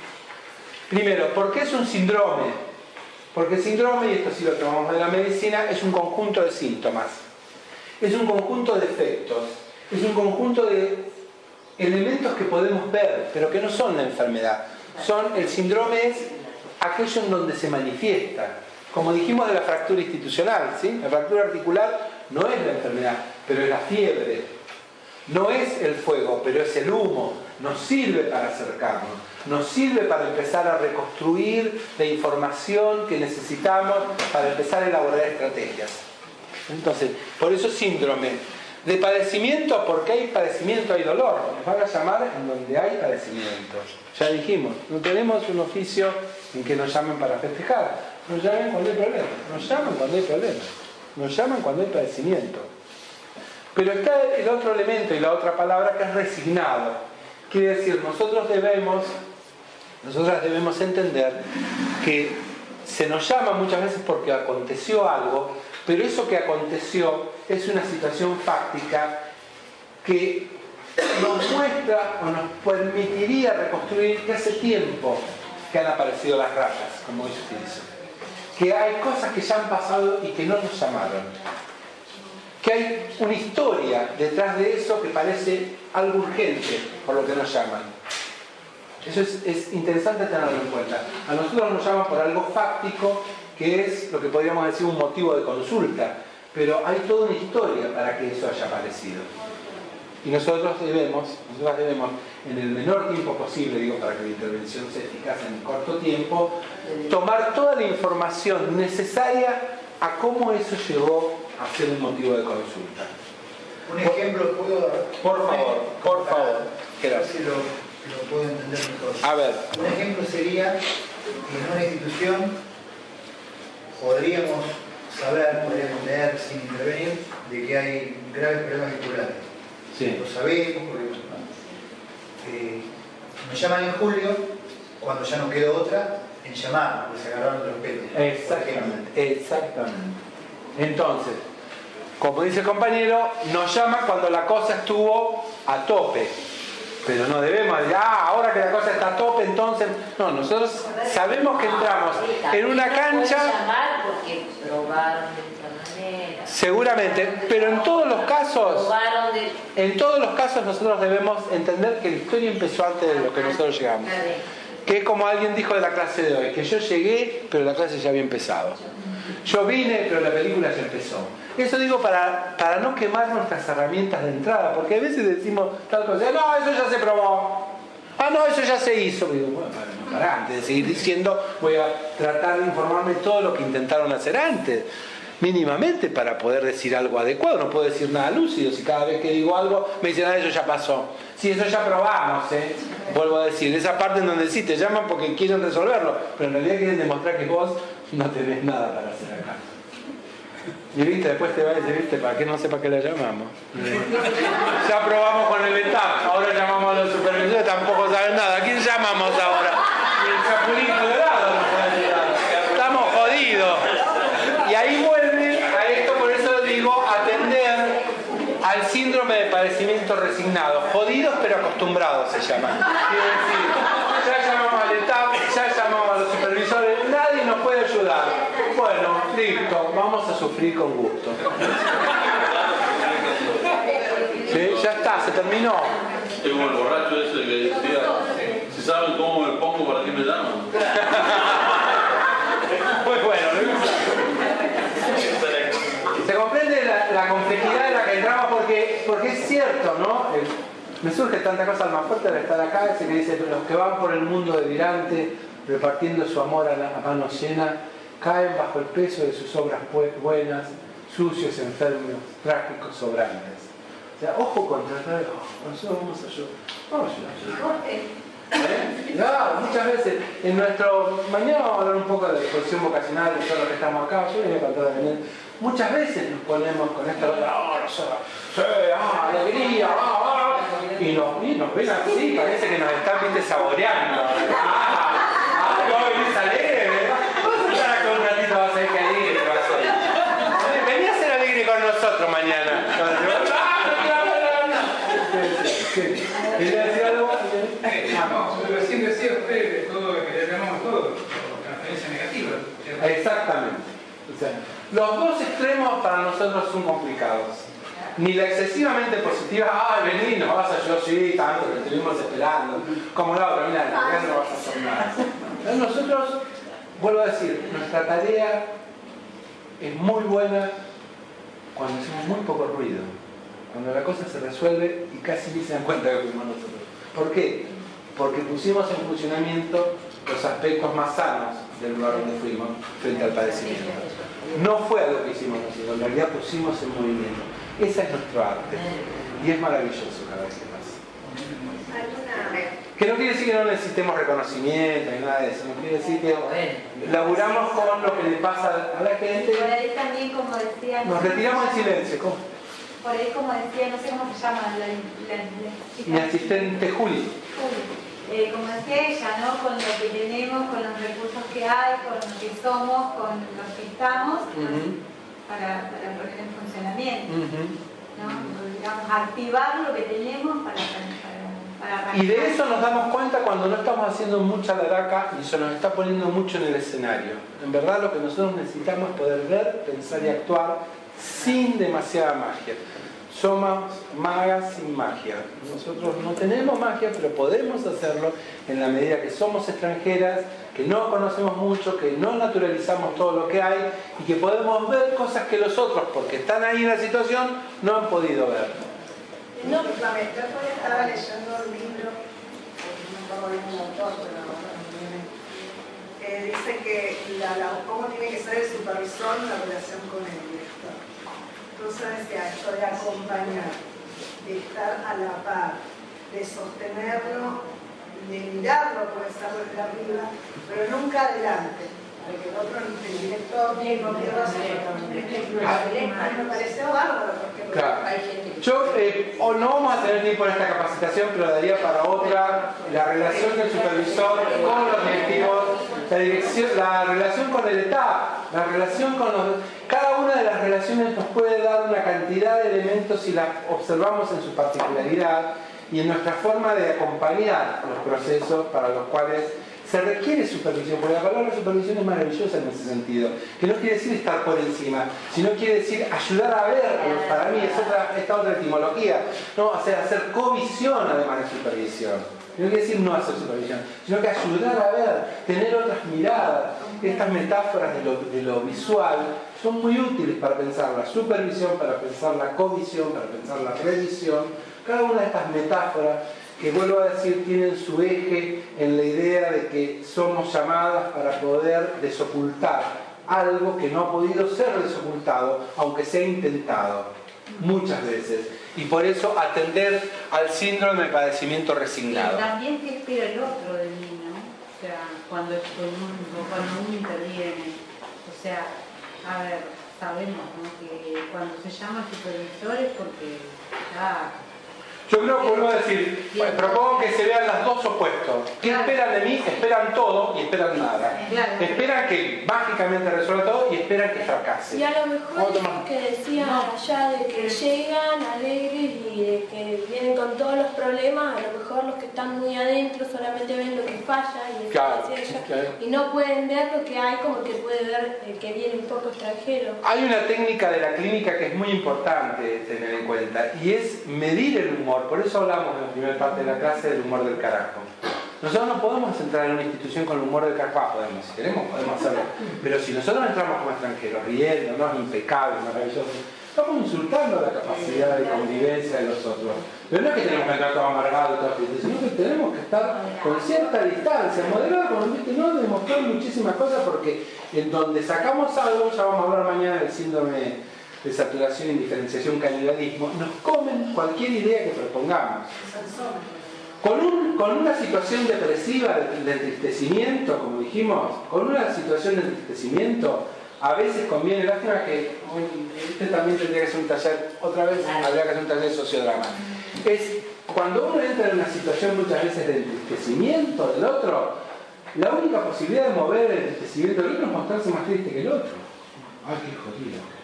Speaker 1: Primero, ¿por qué es un síndrome? Porque el síndrome, y esto sí lo tomamos de la medicina, es un conjunto de síntomas. Es un conjunto de efectos. Es un conjunto de elementos que podemos ver, pero que no son la enfermedad. Son, el síndrome es aquello en donde se manifiesta. Como dijimos de la fractura institucional, ¿sí? La fractura articular no es la enfermedad, pero es la fiebre. No es el fuego, pero es el humo. Nos sirve para acercarnos. Nos sirve para empezar a reconstruir la información que necesitamos para empezar a elaborar estrategias. Entonces, por eso síndrome de padecimiento, porque hay padecimiento, hay dolor. Nos van a llamar en donde hay padecimiento. Ya dijimos, no tenemos un oficio en que nos llamen para festejar. Nos llaman cuando hay problemas. Nos llaman cuando hay problemas. Nos llaman cuando hay padecimiento. Pero está el otro elemento y la otra palabra que es resignado. Quiere decir, nosotros debemos, nosotras debemos entender que se nos llama muchas veces porque aconteció algo, pero eso que aconteció es una situación fáctica que nos muestra o nos permitiría reconstruir que hace tiempo que han aparecido las rayas, como hoy se utilizó. Que hay cosas que ya han pasado y que no nos llamaron. Que hay una historia detrás de eso que parece algo urgente por lo que nos llaman. Eso es, es interesante tenerlo en cuenta. A nosotros nos llaman por algo fáctico, que es lo que podríamos decir un motivo de consulta, pero hay toda una historia para que eso haya aparecido. Y nosotros debemos, nosotros debemos, en el menor tiempo posible, digo, para que la intervención sea eficaz en corto tiempo, tomar toda la información necesaria a cómo eso llegó a ser un motivo de consulta.
Speaker 5: Un ejemplo puedo dar.
Speaker 1: Por favor, por favor.
Speaker 5: A ver si lo, lo puedo entender mejor.
Speaker 1: A ver.
Speaker 5: Un ejemplo sería que en una institución podríamos saber, podríamos leer sin intervenir, de que hay graves problemas escolares.
Speaker 1: Sí.
Speaker 5: Lo sabemos, porque eh, nos llaman en julio, cuando ya no quedó otra, en llamar, porque se agarraron de los pelos.
Speaker 1: Exactamente, exactamente. Entonces, como dice el compañero, nos llama cuando la cosa estuvo a tope. Pero no debemos decir, ah, ahora que la cosa está a tope, entonces... No, nosotros sabemos que entramos en una cancha...
Speaker 2: llamar porque probaron de esta manera.
Speaker 1: Seguramente, pero en todos los casos... En todos los casos nosotros debemos entender que la historia empezó antes de lo que nosotros llegamos. Que es como alguien dijo de la clase de hoy, que yo llegué, pero la clase ya había empezado. Yo vine, pero la película ya empezó. Eso digo para, para no quemar nuestras herramientas de entrada, porque a veces decimos tal cosa, no, eso ya se probó, ah, no, eso ya se hizo. Y digo, bueno, para, para, antes de seguir diciendo, voy a tratar de informarme todo lo que intentaron hacer antes, mínimamente para poder decir algo adecuado. No puedo decir nada lúcido si cada vez que digo algo me dicen, ah, eso ya pasó. Sí, eso ya probamos, ¿eh? Vuelvo a decir, esa parte en donde sí te llaman porque quieren resolverlo, pero en realidad quieren demostrar que vos no tenés nada para hacer acá. Y viste, después te va a decir, viste, ¿para qué no sé para qué la llamamos? Ya probamos con el E T A P, ahora llamamos a los supervisores, tampoco saben nada. ¿A quién llamamos ahora? Y el Chapulín Colorado nos puede ayudar. Estamos jodidos. Y ahí vuelve a esto, por eso digo, atender al síndrome de padecimiento resignado. Jodidos pero acostumbrados se llama. Quiere decir, ya llamamos al E T A P, ya llamamos a los supervisores, nadie nos puede ayudar. Bueno, listo, vamos a sufrir con gusto. ¿Sí? Ya está, se terminó.
Speaker 6: Es como el borracho ese que decía, si saben cómo me pongo, ¿para qué me llaman?
Speaker 1: Muy bueno, se comprende la, la complejidad en la que entramos porque, porque es cierto, ¿no? El, me surge tanta cosa más fuerte de estar acá, ese que dice, los que van por el mundo delirante, repartiendo su amor a, la, a mano llena, caen bajo el peso de sus obras buenas, sucios, enfermos, trágicos, sobrantes. O sea, ojo con tratar de, oh, nosotros vamos a ayudar, vamos a ayudar. ¿Eh? No, muchas veces en nuestro, mañana vamos a hablar un poco de la exposición vocacional de todos los que estamos acá, yo voy a contar también. Muchas veces nos ponemos con esta oh, nosotros, sí, ah, alegría, ah, ah, y nos, y nos ven así, parece que nos están, viste, saboreando. Ah, ah, no venís alegre, ¿verdad? Vamos a estar acá un ratito, vas a ver qué alegre te vas a ser. Vení a ser alegre con nosotros mañana. ¿Quería decir algo?
Speaker 7: No, recién decía usted todo, que le llamamos todo, transferencia negativa.
Speaker 1: Exactamente. O sea, los dos extremos para nosotros son complicados. Ni la excesivamente positiva, ay, vení, nos vas a ayudar, sí, tanto que estuvimos esperando. Como la otra, mira, la no vas a hacer nada. Nosotros, vuelvo a decir, nuestra tarea es muy buena cuando hacemos muy poco ruido. Cuando la cosa se resuelve y casi ni se dan cuenta que fuimos nosotros. ¿Por qué? Porque pusimos en funcionamiento los aspectos más sanos del lugar donde fuimos frente al padecimiento. No fue algo que hicimos nosotros, en realidad pusimos en movimiento. Esa es nuestro arte. Y es maravilloso cada vez que pasa. Que no quiere decir que no necesitemos reconocimiento ni nada de eso. No quiere decir que laburamos con lo que le pasa a la gente.
Speaker 3: Por ahí también, como decía...
Speaker 1: Nos retiramos en silencio. ¿Cómo?
Speaker 3: Por ahí, como decía, no sé cómo se llama la, la, la
Speaker 1: mi asistente Juli.
Speaker 3: Juli. Eh, como decía ella, ¿no? Con lo que tenemos, con los recursos que hay, con lo que somos, con los que estamos, uh-huh. para, para poner en funcionamiento. Uh-huh. ¿No? Digamos, activar lo que tenemos para, para, para
Speaker 1: y de eso nos damos cuenta cuando no estamos haciendo mucha laraca y se nos está poniendo mucho en el escenario. En verdad lo que nosotros necesitamos es poder ver, pensar y actuar sin demasiada magia. Somos magas sin magia. Nosotros no tenemos magia, pero podemos hacerlo en la medida que somos extranjeras, que no conocemos mucho, que no naturalizamos todo lo que hay y que podemos ver cosas que los otros, porque están ahí en la situación, no han podido ver.
Speaker 8: No, justamente, después estaba leyendo un libro, no me acuerdo un autor, pero eh, dice que la, la, cómo tiene que ser el supervisor en la relación con el director. Entonces decía esto de acompañar, de estar a la par, de sostenerlo, de mirarlo, puede estar desde arriba, pero nunca adelante. De que el otro, el director, no pierda su protagonismo. Me pareció bárbaro, porque
Speaker 1: Claro.
Speaker 8: hay gente que...
Speaker 1: Yo, eh, o no vamos a tener tiempo en esta capacitación, pero daría para otra, la relación del supervisor con los directivos, la, dirección, la relación con el staff, la relación con los... Cada una de las relaciones nos puede dar una cantidad de elementos si las observamos en su particularidad y en nuestra forma de acompañar los procesos para los cuales se requiere supervisión, porque la palabra supervisión es maravillosa en ese sentido, que no quiere decir estar por encima, sino quiere decir ayudar a ver, para mí es otra, esta otra etimología, no, o sea, hacer covisión además de supervisión, no quiere decir no hacer supervisión, sino que ayudar a ver, tener otras miradas. Estas metáforas de lo, de lo visual son muy útiles para pensar la supervisión, para pensar la covisión, para pensar la revisión. Cada una de estas metáforas, que vuelvo a decir, tienen su eje en la idea de que somos llamadas para poder desocultar algo que no ha podido ser desocultado, aunque se ha intentado muchas veces. Y por eso atender al síndrome de padecimiento resignado.
Speaker 3: Y también que espera el otro de mí, ¿no? O sea, cuando, uno, cuando uno interviene. O sea, a ver, sabemos, ¿no?, que cuando se llama supervisor es porque ya...
Speaker 1: Yo creo que vuelvo a decir, bueno, propongo que se vean los dos opuestos. ¿Qué esperan de mí? Esperan todo y esperan nada. Esperan que mágicamente resuelva todo y esperan que fracase.
Speaker 9: Y a lo mejor es que decían allá de que llegan alegres y de que vienen con todos los problemas, a lo mejor los que están muy adentro solamente ven lo que falla y,
Speaker 1: Claro,
Speaker 9: ellos,
Speaker 1: claro.
Speaker 9: y no pueden ver lo que hay, como que puede ver el que viene un poco extranjero.
Speaker 1: Hay una técnica de la clínica que es muy importante tener en cuenta y es medir el humor. Por eso hablamos en la primera parte de la clase del humor del carajo. Nosotros no podemos entrar en una institución con el humor del carajo. Ah, podemos, si queremos, podemos hacerlo. Pero si nosotros entramos como extranjeros, riéndonos, impecables, maravillosos, estamos insultando la capacidad de convivencia de los otros. Pero no es que tenemos que entrar todo amargado y todo triste, sino que tenemos que estar con cierta distancia, moderado, como viste, no demostrar muchísimas cosas, porque en donde sacamos algo, ya vamos a hablar mañana del síndrome de saturación, indiferenciación, canibalismo, nos comen cualquier idea que propongamos. Con, un, con una situación depresiva de, de entristecimiento, como dijimos, con una situación de entristecimiento, a veces conviene, lástima que este también tendría que ser un taller, otra vez habría que hacer un taller de sociodrama. Es cuando uno entra en una situación muchas veces de entristecimiento del otro, la única posibilidad de mover el entristecimiento del otro es mostrarse más triste que el otro. Ay, qué jodido.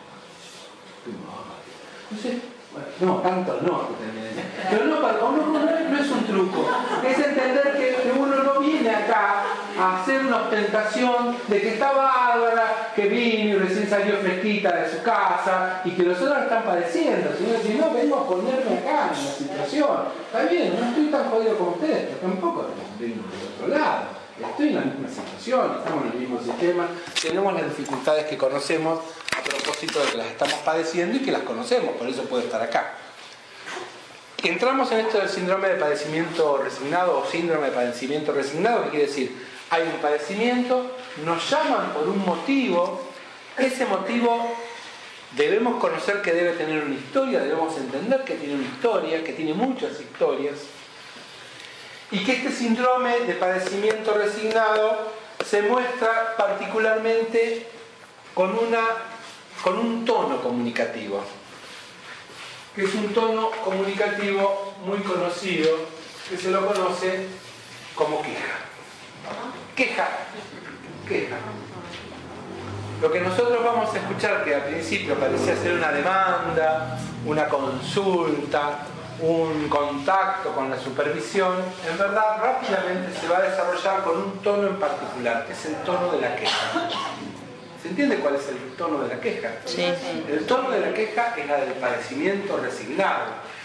Speaker 1: No sé, no, tanto no, pero no, para uno no, no es un truco, es entender que, que uno no viene acá a hacer una ostentación de que está bárbara, que vino y recién salió fresquita de su casa y que los otros están padeciendo, sino decir, no, vengo a ponerme acá en la situación, está bien, no estoy tan jodido como ustedes, pero tampoco vengo del otro lado. Estoy en la misma situación, estamos en el mismo sistema, tenemos las dificultades que conocemos a propósito de que las estamos padeciendo y que las conocemos, por eso puedo estar acá. Entramos en esto del síndrome de padecimiento resignado o síndrome de padecimiento resignado, que quiere decir, hay un padecimiento, nos llaman por un motivo, ese motivo debemos conocer que debe tener una historia, debemos entender que tiene una historia, que tiene muchas historias, y que este síndrome de padecimiento resignado se muestra particularmente con, una, con un tono comunicativo, que es un tono comunicativo muy conocido, que se lo conoce como queja. Queja, queja. Lo que nosotros vamos a escuchar, que al principio parecía ser una demanda, una consulta, un contacto con la supervisión, en verdad rápidamente se va a desarrollar con un tono en particular, que es el tono de la queja. ¿Se entiende cuál es el tono de la queja?
Speaker 2: Sí, sí.
Speaker 1: El tono de la queja es la del padecimiento resignado.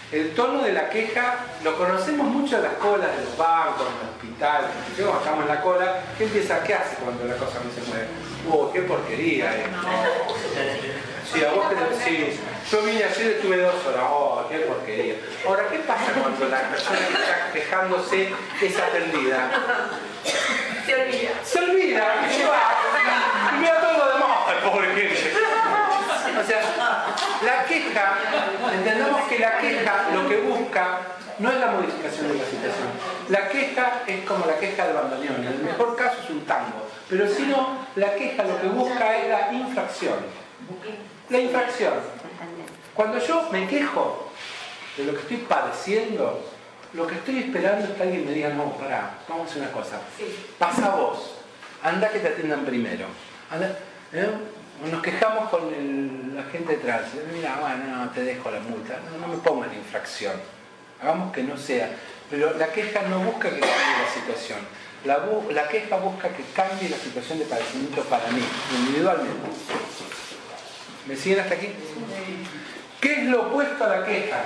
Speaker 1: El tono de la queja lo conocemos mucho en las colas de los bancos, en los hospitales. Yo cuando estamos en la cola, ¿qué empieza? ¿Qué hace cuando la cosa no se mueve? ¡Uh, qué porquería! Eh. Sí, a vos te, sí. Yo vine ayer y estuve dos horas. ¡Oh, qué porquería! Ahora, ¿qué pasa cuando la persona que está quejándose es atendida?
Speaker 4: Se olvida.
Speaker 1: Se olvida y se va. Y mira todo lo demás. ¡Ay, pobre gente! O sea, la queja, entendamos que la queja lo que busca no es la modificación de la situación. La queja es como la queja del bandoneón, en el mejor caso es un tango, pero si no, la queja lo que busca es la infracción. La infracción. Cuando yo me quejo de lo que estoy padeciendo, lo que estoy esperando es que alguien me diga, no, pará, vamos a hacer una cosa. Pasa vos, anda que te atiendan primero. Anda, ¿eh? Nos quejamos con el, la gente detrás. Mira, bueno, no, te dejo la multa. No, no me pongan infracción. Hagamos que no sea. Pero la queja no busca que cambie la situación. La, bu la queja busca que cambie la situación de padecimiento para mí, individualmente. ¿Me siguen hasta aquí? ¿Qué es lo opuesto a la queja?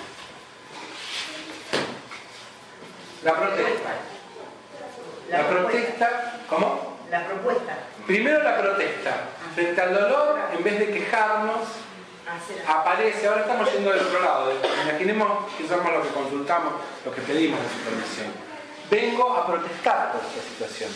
Speaker 1: La protesta. La protesta, ¿cómo?
Speaker 4: La propuesta.
Speaker 1: Primero la protesta. Frente al dolor, en vez de quejarnos, aparece, ahora estamos yendo del otro lado, imaginemos que somos los que consultamos, los que pedimos la supervisión. Vengo a protestar por esta situación.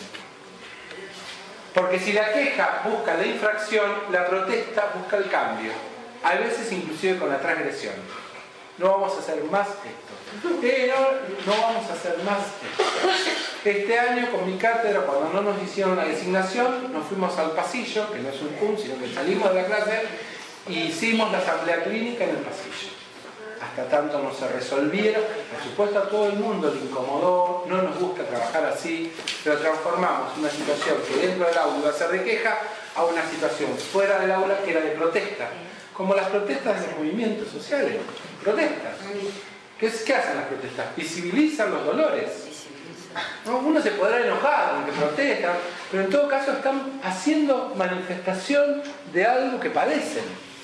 Speaker 1: Porque si la queja busca la infracción, la protesta busca el cambio. A veces inclusive con la transgresión. No vamos a hacer más esto. Eh, no, no vamos a hacer más esto. Este año con mi cátedra, cuando no nos hicieron la designación, nos fuimos al pasillo, que no es un P U M, sino que salimos de la clase, e hicimos la asamblea clínica en el pasillo. Hasta tanto no se resolvieron. Por supuesto a todo el mundo le incomodó, no nos gusta trabajar así, pero transformamos una situación que dentro del aula iba a ser de queja a una situación fuera del aula que era de protesta. Como las protestas de los movimientos sociales. Protestas. ¿Qué, es, ¿Qué hacen las protestas? Visibilizan los dolores. ¿No? Uno se podrá enojar aunque protestan, pero en todo caso están haciendo manifestación de algo que padecen.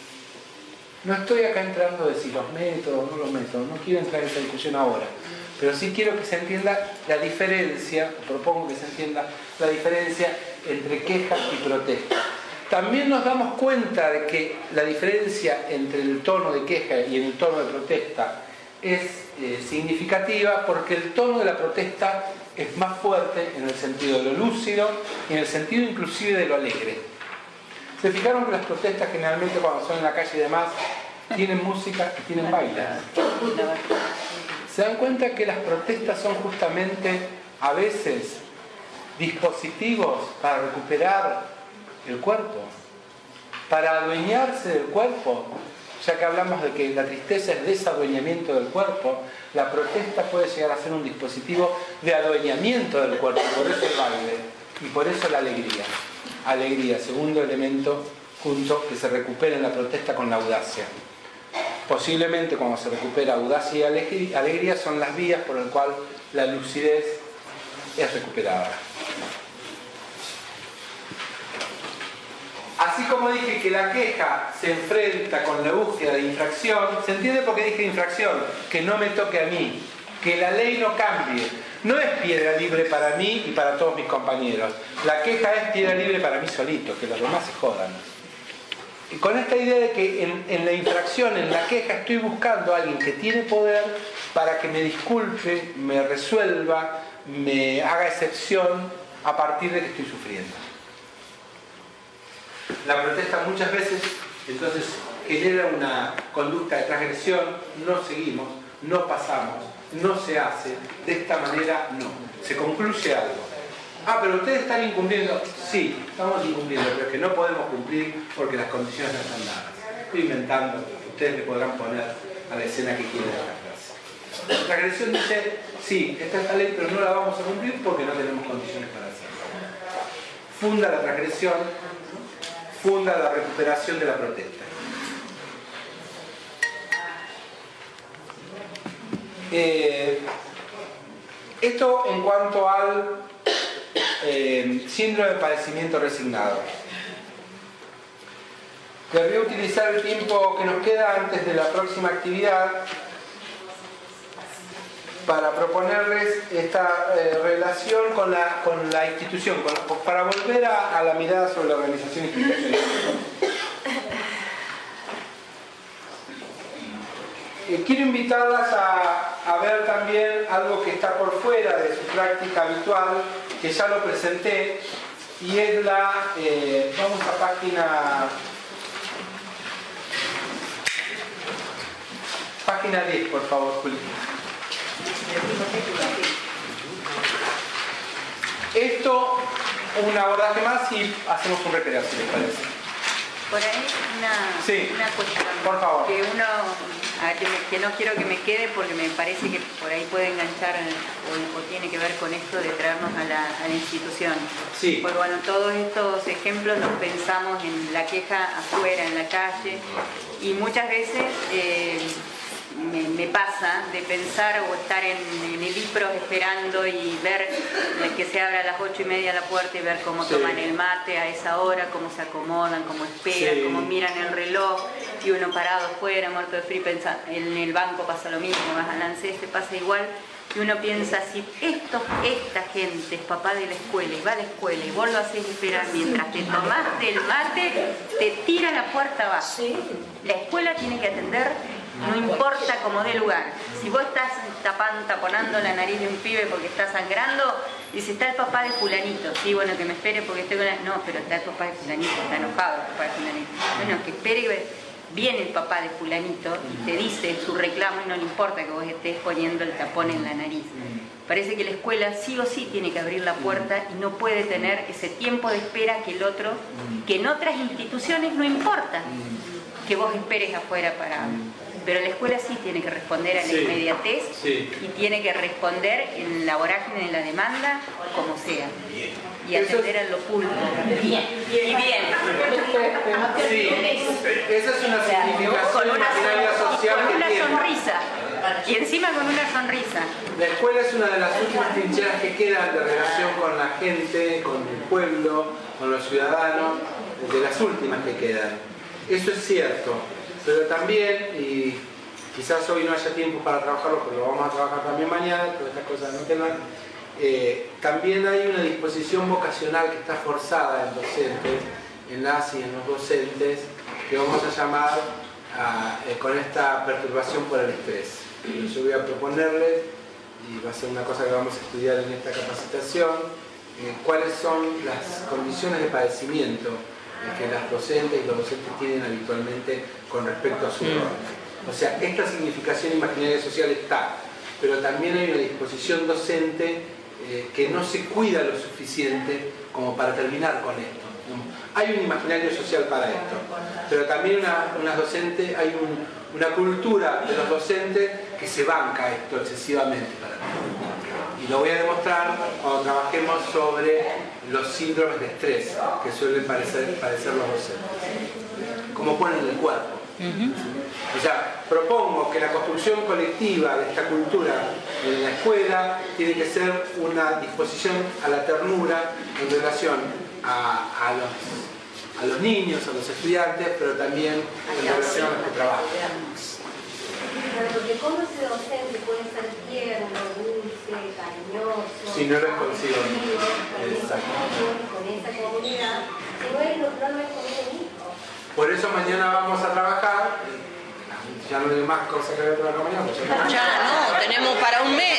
Speaker 1: No estoy acá entrando de si los métodos o no los métodos, no quiero entrar en esa discusión ahora, pero sí quiero que se entienda la diferencia, propongo que se entienda la diferencia entre queja y protesta. También nos damos cuenta de que la diferencia entre el tono de queja y el tono de protesta es eh, significativa porque el tono de la protesta es más fuerte en el sentido de lo lúcido y en el sentido inclusive de lo alegre. ¿Se fijaron que las protestas generalmente cuando son en la calle y demás tienen música y tienen baile? ¿Se dan cuenta que las protestas son justamente a veces dispositivos para recuperar el cuerpo, para adueñarse del cuerpo? Ya que hablamos de que la tristeza es desadueñamiento del cuerpo, la protesta puede llegar a ser un dispositivo de adueñamiento del cuerpo, por eso el baile y por eso la alegría. Alegría, segundo elemento junto que se recupera en la protesta con la audacia. Posiblemente cuando se recupera audacia y alegría son las vías por las cuales la lucidez es recuperada. Así como dije que la queja se enfrenta con la búsqueda de infracción, ¿se entiende por qué dije infracción? Que no me toque a mí, que la ley no cambie. No es piedra libre para mí y para todos mis compañeros. La queja es piedra libre para mí solito, que los demás se jodan. Y con esta idea de que en, en la infracción, en la queja, estoy buscando a alguien que tiene poder para que me disculpe, me resuelva, me haga excepción a partir de que estoy sufriendo. La protesta muchas veces entonces genera una conducta de transgresión, no seguimos, no pasamos, no se hace, de esta manera no, se concluye algo. Ah, pero ustedes están incumpliendo. Sí, estamos incumpliendo, pero es que no podemos cumplir porque las condiciones no están dadas. Estoy inventando, ustedes le podrán poner a la escena que quieren de la frase. La transgresión dice, sí, está esta ley, pero no la vamos a cumplir porque no tenemos condiciones para hacerlo. Funda la transgresión, funda la recuperación de la protesta. Eh, esto en cuanto al eh, síndrome de padecimiento resignado. Les voy a utilizar el tiempo que nos queda antes de la próxima actividad para proponerles esta eh, relación con la, con la institución, con, para volver a, a la mirada sobre la organización institucional. Eh, quiero invitarlas a, a ver también algo que está por fuera de su práctica habitual, que ya lo presenté, y es la, eh, vamos a página, página diez, por favor, Juli. Esto, un abordaje más y hacemos un recreo, si les parece.
Speaker 10: Por ahí una,
Speaker 1: sí,
Speaker 10: una cuestión
Speaker 1: por favor.
Speaker 10: Que uno, a ver, que, me, que no quiero que me quede porque me parece que por ahí puede enganchar o, o tiene que ver con esto de traernos a la, a la institución.
Speaker 1: Sí.
Speaker 10: Porque bueno, todos estos ejemplos los pensamos en la queja afuera, en la calle, y muchas veces eh, me, me pasa de pensar o estar en, en el IPROS esperando y ver que se abra a las ocho y media la puerta y ver cómo sí. toman el mate a esa hora, cómo se acomodan, cómo esperan, sí. cómo miran el reloj, y uno parado afuera, muerto de frío, pensa, en el banco pasa lo mismo, vas al ANSES, te pasa igual, y uno piensa, si esto, esta gente es papá de la escuela y va a la escuela y vos lo haces esperar mientras te tomaste el mate, te tira la puerta abajo. Sí. La escuela tiene que atender, no importa cómo dé lugar. Si vos estás tapando, taponando la nariz de un pibe porque está sangrando, dice, está el papá de fulanito. Sí, bueno, que me espere porque estoy con la... No, pero está el papá de fulanito, está enojado el papá de fulanito. Bueno, que espere y ve. Viene el papá de fulanito y te dice su reclamo y no le importa que vos estés poniendo el tapón en la nariz. Parece que la escuela sí o sí tiene que abrir la puerta y no puede tener ese tiempo de espera que el otro, que en otras instituciones no importa que vos esperes afuera para... Pero la escuela sí tiene que responder a la sí, inmediatez sí. y tiene que responder en la vorágine de la demanda como sea. Y atender al oculto. Bien. Y bien.
Speaker 1: Sí. Esa es una significación
Speaker 10: con una,
Speaker 1: social
Speaker 10: con
Speaker 1: que
Speaker 10: una
Speaker 1: tiene.
Speaker 10: sonrisa. Y encima con una sonrisa.
Speaker 1: La escuela es una de las últimas trincheras que quedan de relación con la gente, con el pueblo, con los ciudadanos, de las últimas que quedan. Eso es cierto. Pero también, y quizás hoy no haya tiempo para trabajarlo, porque lo vamos a trabajar también mañana, todas estas cosas no quedan, eh, también hay una disposición vocacional que está forzada en docentes, en las y en los docentes, que vamos a llamar a, eh, con esta perturbación por el estrés. Yo voy a proponerles, y va a ser una cosa que vamos a estudiar en esta capacitación, eh, cuáles son las condiciones de padecimiento que las docentes y los docentes tienen habitualmente con respecto a su rol. O sea, esta significación imaginaria social está, pero también hay una disposición docente eh, que no se cuida lo suficiente como para terminar con esto. Hay un imaginario social para esto, pero también una, una docente, hay un, una cultura de los docentes que se banca esto excesivamente para mí. Y lo voy a demostrar cuando trabajemos sobre los síndromes de estrés que suelen padecer, padecer los docentes. Cómo ponen el cuerpo. Uh-huh. O sea, propongo que la construcción colectiva de esta cultura en la escuela tiene que ser una disposición a la ternura en relación a, a, los, a los niños, a los estudiantes, pero también en relación a los que trabajan.
Speaker 3: Porque cómo ese docente puede ser tierno, dulce, cariñoso,
Speaker 1: si no lo es consigo
Speaker 3: mismo, con esa comunidad, si no, es, no, no es con el mismo.
Speaker 1: Por eso mañana vamos a trabajar, ya no hay más cosas que ver para mañana.
Speaker 10: Ya, ya no, tenemos para un mes.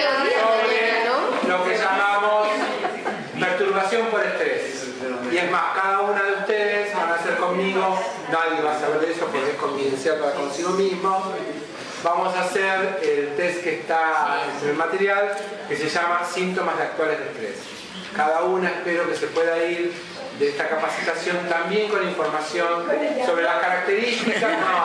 Speaker 1: Sobre lo que llamamos perturbación por estrés. Y es más, cada una de ustedes van a hacer conmigo, nadie va a saber de eso porque es confidencial para consigo mismo. Vamos a hacer el test que está en el material, que se llama síntomas de actuales de estrés. Cada una espero que se pueda ir de esta capacitación también con información sobre las características. No.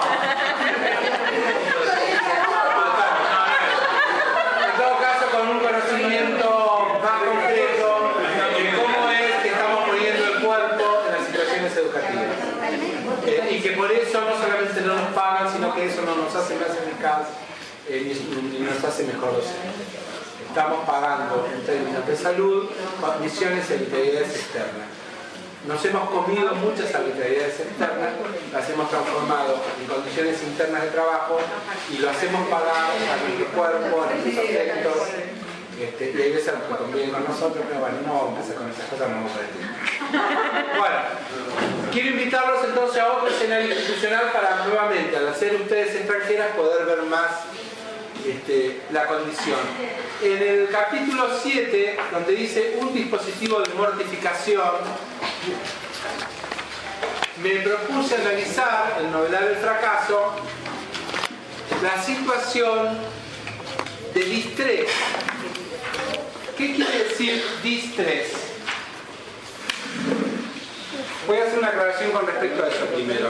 Speaker 1: En todo caso, con un conocimiento más concreto de cómo es que estamos poniendo el cuerpo en las situaciones educativas. Eh, y que por eso no solamente no nos pagan, sino que eso no nos hace más eficaz eh, ni, ni nos hace mejor docentes. Estamos pagando en términos de salud condiciones e integridades externas. nos hemos comido muchas arbitrariedades externas, las hemos transformado en condiciones internas de trabajo y lo hacemos pagar a nuestro cuerpo, a nuestros afectos. Este, y hay veces que conviven con nosotros, pero bueno, no vamos a empezar con esas cosas, no vamos a decir. Bueno, quiero invitarlos entonces a otro escenario institucional para nuevamente, al hacer ustedes extranjeras, poder ver más este, la condición. En el capítulo siete, donde dice un dispositivo de mortificación, me propuse analizar, en novelar el fracaso, la situación de distrés. ¿Qué quiere decir distrés? Voy a hacer una aclaración con respecto a eso primero.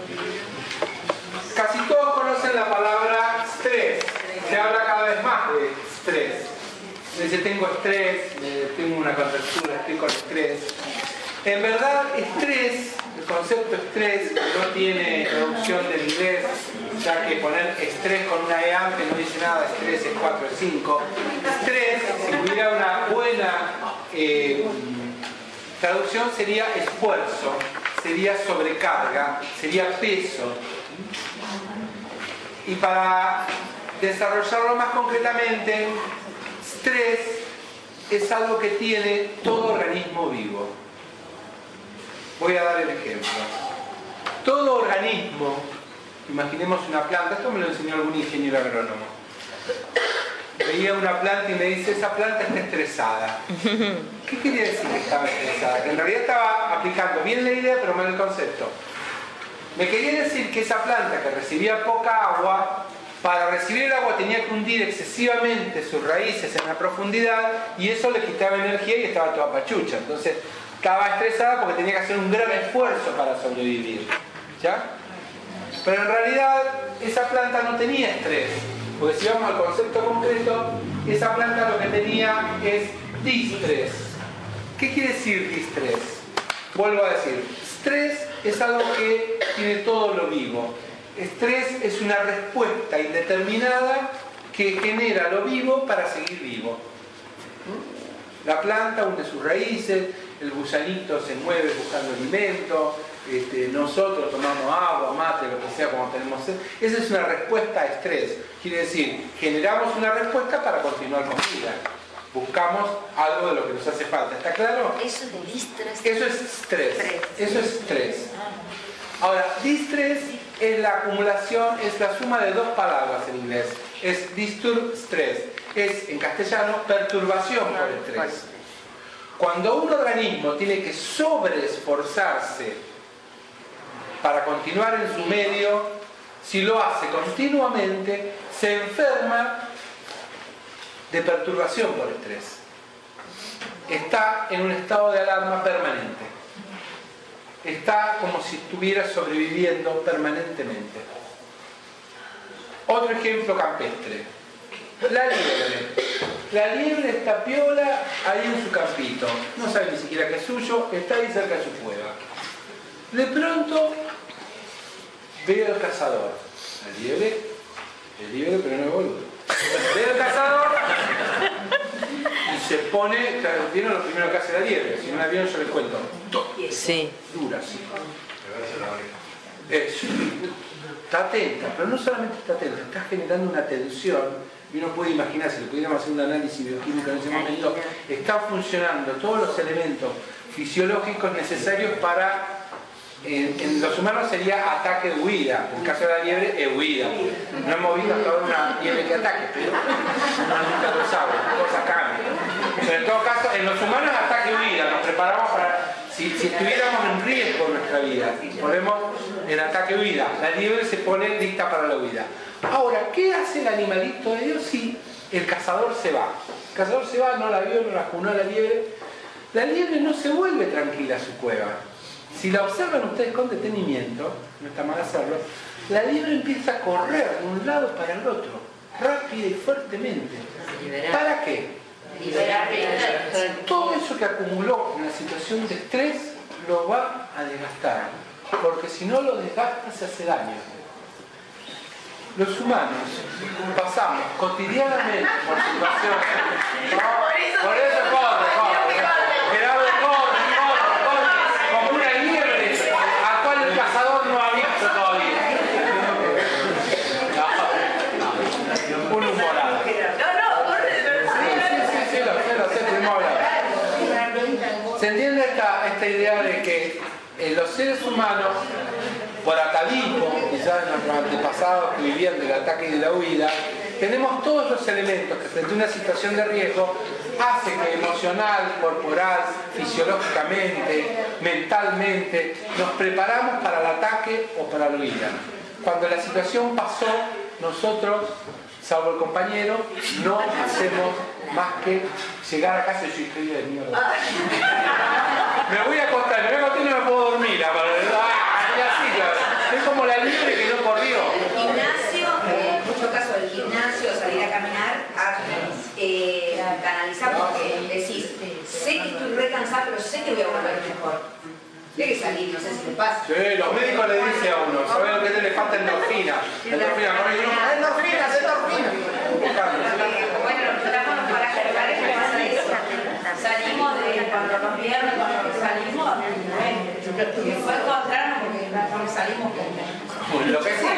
Speaker 1: Casi todos conocen la palabra estrés. Se habla cada vez más de estrés. Dice, tengo estrés, tengo una contractura, estoy con estrés. En verdad, estrés, el concepto estrés no tiene traducción del inglés, ya que poner estrés con una E antes no dice nada, estrés es cuatro, es cinco. Estrés, si hubiera una buena eh, traducción, sería esfuerzo, sería sobrecarga, sería peso. Y para desarrollarlo más concretamente, estrés es algo que tiene todo organismo vivo. Voy a dar el ejemplo. Todo organismo, imaginemos una planta, esto me lo enseñó algún ingeniero agrónomo. Veía una planta y me dice, esa planta está estresada. ¿Qué quería decir que estaba estresada? Que en realidad estaba aplicando bien la idea, pero mal el concepto. Me quería decir que esa planta que recibía poca agua, para recibir el agua tenía que hundir excesivamente sus raíces en la profundidad y eso le quitaba energía y estaba toda pachucha. Entonces, estaba estresada porque tenía que hacer un gran esfuerzo para sobrevivir. ¿Ya? Pero en realidad esa planta no tenía estrés. Porque si vamos al concepto concreto, esa planta lo que tenía es distrés. ¿Qué quiere decir distrés? Vuelvo a decir, estrés es algo que tiene todo lo vivo. Estrés es una respuesta indeterminada que genera lo vivo para seguir vivo. La planta hunde sus raíces, el gusanito se mueve buscando alimento, este, nosotros tomamos agua, mate, lo que sea, como tenemos sed. Esa es una respuesta a estrés. Quiere decir, generamos una respuesta para continuar con vida. Buscamos algo de lo que nos hace falta. ¿Está claro?
Speaker 2: Eso es de distrés.
Speaker 1: Eso es estrés. Eso es estrés. Ahora, distrés es la acumulación, es la suma de dos palabras en inglés. Es disturb, stress. Es, en castellano, perturbación por estrés. Cuando un organismo tiene que sobreesforzarse para continuar en su medio, si lo hace continuamente, se enferma de perturbación por estrés. Está en un estado de alarma permanente. Está como si estuviera sobreviviendo permanentemente. Otro ejemplo campestre. La liebre. La liebre está piola ahí en su campito. No sabe ni siquiera que es suyo, está ahí cerca de su cueva. De pronto ve al cazador. La liebre, es liebre pero no es boludo. Ve al cazador y se pone, ¿vieron lo primero que hace la liebre? Si no la vieron yo les cuento.
Speaker 2: Sí.
Speaker 1: Dura, sí. Es, está atenta, pero no solamente está atenta, está generando una tensión. Y uno puede imaginar, si le pudiéramos hacer un análisis bioquímico en ese momento, están funcionando todos los elementos fisiológicos necesarios para, en, en los humanos sería ataque-huida, en el caso de la liebre es huida. No hemos visto hasta ahora una liebre que ataque, pero uno nunca lo sabe, las cosas cambian. Pero en todo caso, en los humanos ataque-huida, nos preparamos para, si, si estuviéramos en riesgo en nuestra vida, ponemos en ataque-huida, la liebre se pone lista para la huida. Ahora, ¿qué hace el animalito de Dios si el cazador se va? El cazador se va, no la vio, no la junó a la liebre. La liebre no se vuelve tranquila a su cueva. Si la observan ustedes con detenimiento, no está mal hacerlo, la liebre empieza a correr de un lado para el otro, rápida y fuertemente. ¿Para qué? Todo eso que acumuló en la situación de estrés lo va a desgastar, porque si no lo desgasta se hace daño. Los humanos pasamos cotidianamente por situaciones. Por eso corre, corre. Gerardo, corre, corre, corre. eh, los seres humanos, por atavismo, quizás nuestros antepasados que vivían del ataque y de la huida, tenemos todos los elementos que frente a una situación de riesgo hace que emocional, corporal, fisiológicamente, mentalmente, nos preparamos para el ataque o para la huida. Cuando la situación pasó, nosotros, salvo el compañero, no hacemos más que llegar a casa y decir, estoy de mierda. Me voy a acostar, me voy a acostar y no me puedo dormir. Ah, y así, claro. Es como la liebre que no corrió.
Speaker 4: El gimnasio, eh, en muchos casos el gimnasio, salir a caminar, a eh, canalizar, porque decís, sé que estoy re cansada, pero sé que voy a volver mejor. Tiene que salir, no sé si te pasa.
Speaker 1: Sí, los médicos le dicen a uno, ¿saben lo que le falta? Endorfina. Endorfina, no, endorfina, endorfina.
Speaker 4: Bueno, los tratamos para cargar, ¿qué pasa eso? Salimos de cuando nos vieron, cuando salimos, y fue encontrarnos porque salimos con
Speaker 1: lo que sí.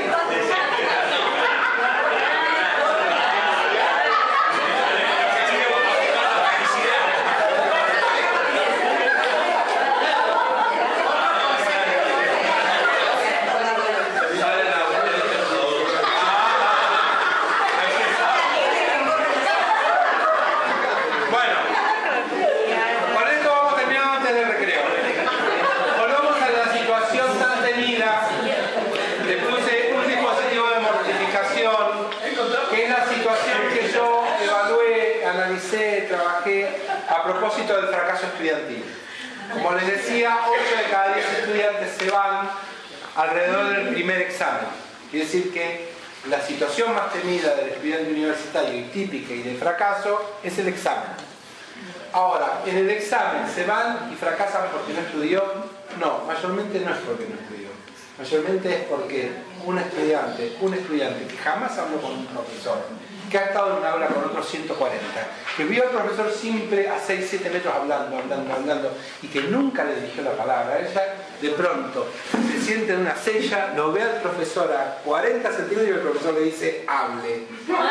Speaker 1: Trabajé a propósito del fracaso estudiantil. Como les decía, ocho de cada diez estudiantes se van alrededor del primer examen. Quiere decir que la situación más temida del estudiante universitario y típica y de fracaso es el examen. Ahora, en el examen se van y fracasan porque no estudió. No, mayormente no es porque no estudió. Mayormente es porque un estudiante, un estudiante que jamás habló con un profesor, que ha estado en una aula con otros ciento cuarenta, que vio al profesor siempre a seis, siete metros hablando, hablando, hablando, y que nunca le dirigió la palabra. Ella de pronto se siente en una silla, lo ve al profesor a cuarenta centímetros y el profesor le dice, hable.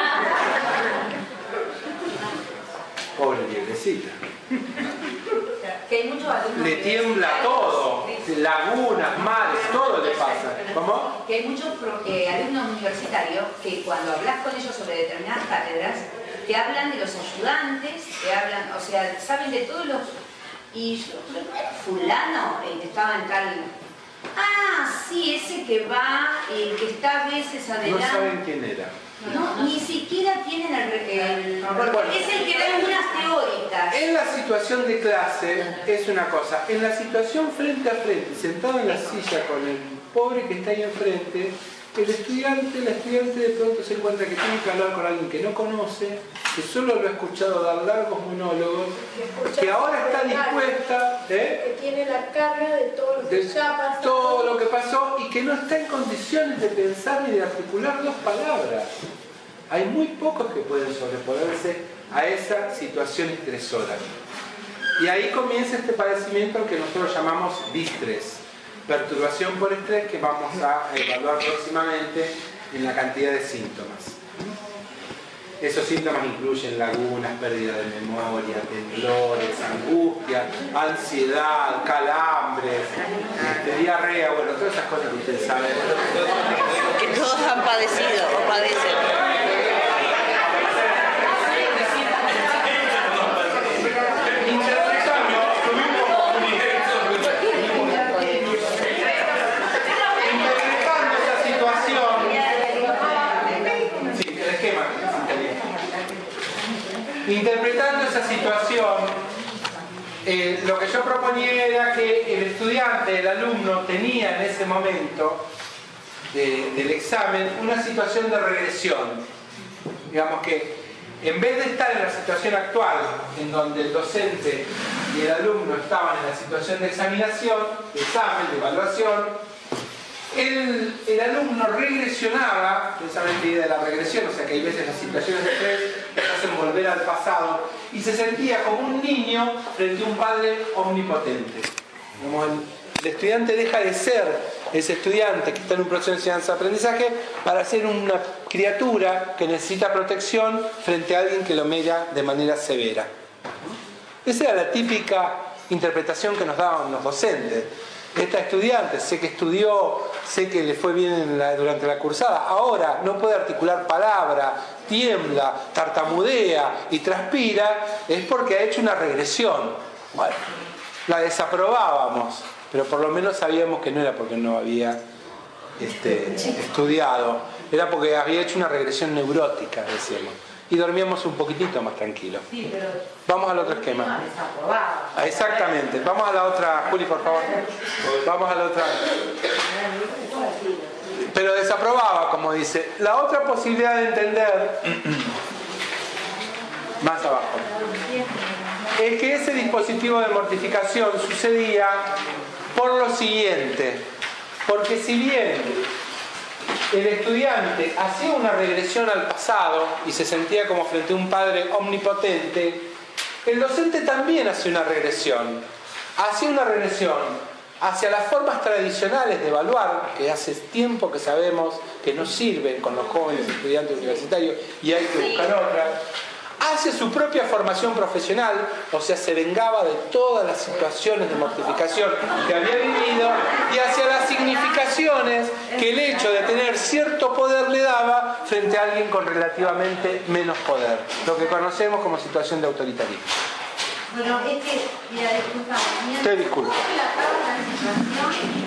Speaker 1: Pobre liebrecita.
Speaker 4: Que hay muchos alumnos
Speaker 1: le tiembla todo, lagunas, mares, todo le pasa. ¿Cómo?
Speaker 4: Que hay muchos eh, alumnos universitarios que cuando hablas con ellos sobre determinadas cátedras, te hablan de los ayudantes, te hablan, o sea, saben de todos los... Y yo, pero no era fulano el que estaba en tal... Ah, sí, ese que va, el que está a veces adelante.
Speaker 1: No saben quién era.
Speaker 4: No, ni siquiera tienen el... el porque
Speaker 1: bueno,
Speaker 4: es el que da algunas teóricas.
Speaker 1: En la situación de clase es una cosa, en la situación frente a frente, sentado en la silla con el pobre que está ahí enfrente, el estudiante, la estudiante de pronto se encuentra que tiene que hablar con alguien que no conoce, que solo lo ha escuchado dar largos monólogos, que ahora está dispuesta, ¿eh?
Speaker 9: que tiene la carga de todo lo que
Speaker 1: de
Speaker 9: ya pasó,
Speaker 1: todo lo que pasó y que no está en condiciones de pensar ni de articular dos palabras. Hay muy pocos que pueden sobreponerse a esa situación estresora. Y ahí comienza este padecimiento que nosotros llamamos distrés, perturbación por estrés, que vamos a evaluar próximamente en la cantidad de síntomas. Esos síntomas incluyen lagunas, pérdida de memoria, temblores, angustia, ansiedad, calambres, este, diarrea, bueno, todas esas cosas que ustedes saben.
Speaker 10: Que todos han padecido o padecen.
Speaker 1: Interpretando esa situación, eh, lo que yo proponía era que el estudiante, el alumno, tenía en ese momento de, del examen una situación de regresión. Digamos que en vez de estar en la situación actual, en donde el docente y el alumno estaban en la situación de examinación, de examen, de evaluación, El, el alumno regresionaba, precisamente idea de la regresión, o sea que hay veces las situaciones de estrés que hacen volver al pasado, y se sentía como un niño frente a un padre omnipotente. Como el, el estudiante deja de ser ese estudiante que está en un proceso de enseñanza-aprendizaje para ser una criatura que necesita protección frente a alguien que lo mira de manera severa. Esa era la típica interpretación que nos daban los docentes. esta estudiante, sé que estudió, sé que le fue bien en la, durante la cursada, ahora no puede articular palabra, tiembla, tartamudea y transpira, es porque ha hecho una regresión. Bueno, la desaprobábamos, pero por lo menos sabíamos que no era porque no había este, estudiado, era porque había hecho una regresión neurótica, decíamos. Y dormíamos un poquitito más tranquilos.
Speaker 3: Sí, pero
Speaker 1: vamos al otro esquema.
Speaker 3: desaprobado.
Speaker 1: Exactamente. Vamos a la otra, Juli, por favor. Vamos a la otra. Pero desaprobaba, como dice. La otra posibilidad de entender, más abajo, es que ese dispositivo de mortificación sucedía por lo siguiente. Porque si bien el estudiante hacía una regresión al pasado y se sentía como frente a un padre omnipotente, el docente también hace una regresión. Hace una regresión hacia las formas tradicionales de evaluar, que hace tiempo que sabemos que no sirven con los jóvenes estudiantes universitarios y hay que buscar otras. Hacia su propia formación profesional, o sea, se vengaba de todas las situaciones de mortificación que había vivido, y hacia las significaciones que el hecho de tener cierto poder le daba frente a alguien con relativamente menos poder, lo que conocemos como situación de autoritarismo.
Speaker 3: Bueno, es que, mira, disculpa,
Speaker 1: Te disculpo.
Speaker 3: relataba la situación,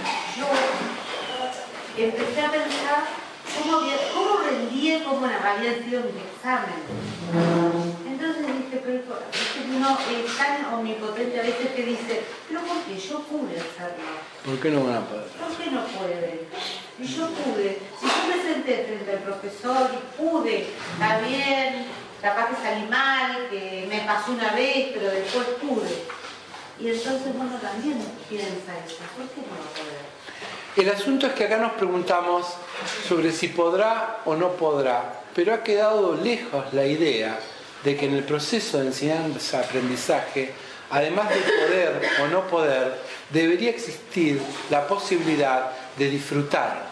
Speaker 3: yo empecé a pensar cómo, había, cómo rendía, cómo habían sido mis exámenes. Entonces dije, pero uno es tan omnipotente a veces que dice, pero ¿por qué yo pude hacerlo?
Speaker 1: ¿Por qué no van a poder?
Speaker 3: ¿Por qué no puede? Si yo pude, si yo me senté frente al profesor y pude, está bien, capaz que salí mal, que me pasó una vez, pero después pude. Y entonces uno también piensa eso, ¿por qué no va a poder?
Speaker 1: El asunto es que acá nos preguntamos sobre si podrá o no podrá, pero ha quedado lejos la idea de que en el proceso de enseñanza-aprendizaje, además de poder o no poder, debería existir la posibilidad de disfrutar.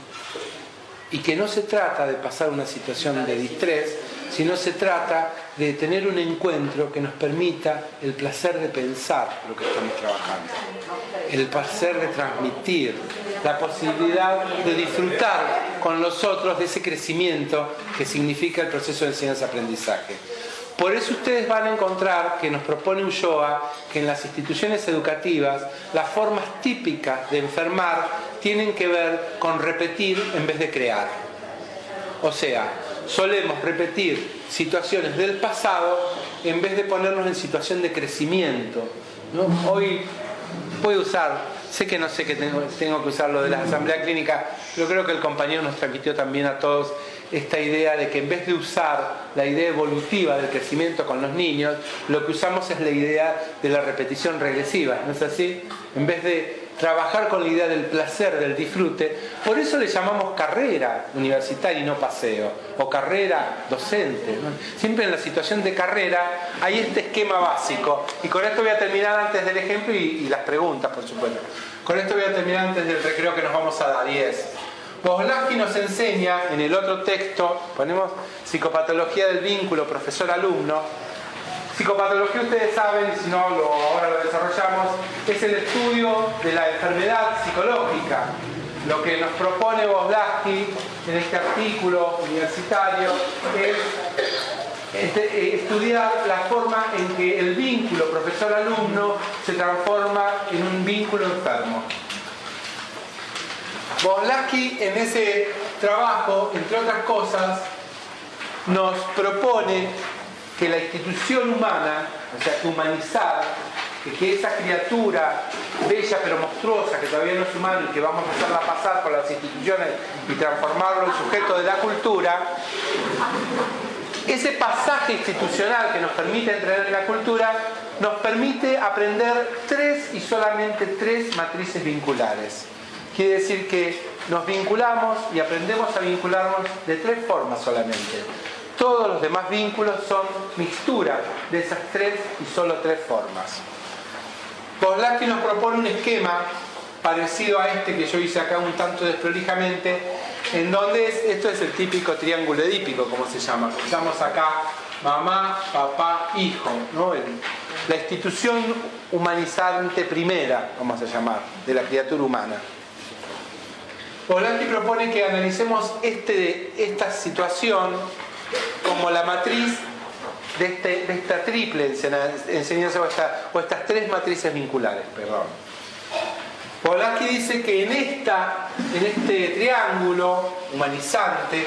Speaker 1: Y que no se trata de pasar una situación de distrés, sino se trata de tener un encuentro que nos permita el placer de pensar lo que estamos trabajando, el placer de transmitir, la posibilidad de disfrutar con los otros de ese crecimiento que significa el proceso de enseñanza-aprendizaje. Por eso ustedes van a encontrar que nos propone Ulloa que en las instituciones educativas las formas típicas de enfermar tienen que ver con repetir en vez de crear. O sea, solemos repetir situaciones del pasado en vez de ponernos en situación de crecimiento, ¿no? Hoy voy a usar, sé que no sé que tengo, tengo que usar lo de la asamblea clínica, pero creo que el compañero nos transmitió también a todos esta idea de que en vez de usar la idea evolutiva del crecimiento con los niños, lo que usamos es la idea de la repetición regresiva, ¿no es así? En vez de trabajar con la idea del placer, del disfrute, por eso le llamamos carrera universitaria y no paseo, o carrera docente, ¿no? Siempre en la situación de carrera hay este esquema básico, y con esto voy a terminar antes del ejemplo y, y las preguntas, por supuesto. Con esto voy a terminar antes del recreo que nos vamos a dar, y es: Voslowski nos enseña en el otro texto, ponemos psicopatología del vínculo profesor-alumno. Psicopatología, ustedes saben, y si no lo, ahora lo desarrollamos, es el estudio de la enfermedad psicológica. Lo que nos propone Voslowski en este artículo universitario es este, estudiar la forma en que el vínculo profesor-alumno se transforma en un vínculo enfermo. Voslowski en ese trabajo, entre otras cosas, nos propone que la institución humana, o sea, que humanizar, que, que esa criatura bella pero monstruosa, que todavía no es humana y que vamos a hacerla pasar por las instituciones y transformarlo en sujeto de la cultura, ese pasaje institucional que nos permite entrenar en la cultura, nos permite aprender tres y solamente tres matrices vinculares. Quiere decir que nos vinculamos y aprendemos a vincularnos de tres formas solamente. Todos los demás vínculos son mixtura de esas tres y solo tres formas. Voslowski nos propone un esquema parecido a este que yo hice acá un tanto desprolijamente, en donde es, esto es el típico triángulo edípico, como se llama. Usamos acá mamá, papá, hijo, ¿no? El, la institución humanizante primera, vamos a llamar, de la criatura humana. Polanyi propone que analicemos este, esta situación como la matriz de, este, de esta triple enseñanza, o, esta, o estas tres matrices vinculares, perdón. Polanyi dice que en, esta, en este triángulo humanizante,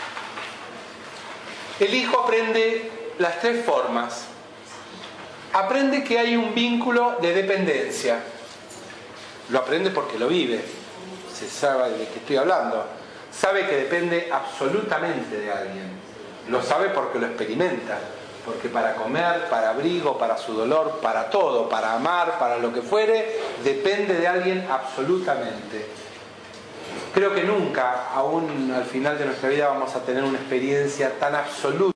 Speaker 1: el hijo aprende las tres formas. Aprende que hay un vínculo de dependencia. Lo aprende porque lo vive. Se sabe de qué estoy hablando. Sabe que depende absolutamente de alguien. Lo sabe porque lo experimenta. Porque para comer, para abrigo, para su dolor, para todo, para amar, para lo que fuere, depende de alguien absolutamente. Creo que nunca, aún al final de nuestra vida, vamos a tener una experiencia tan absoluta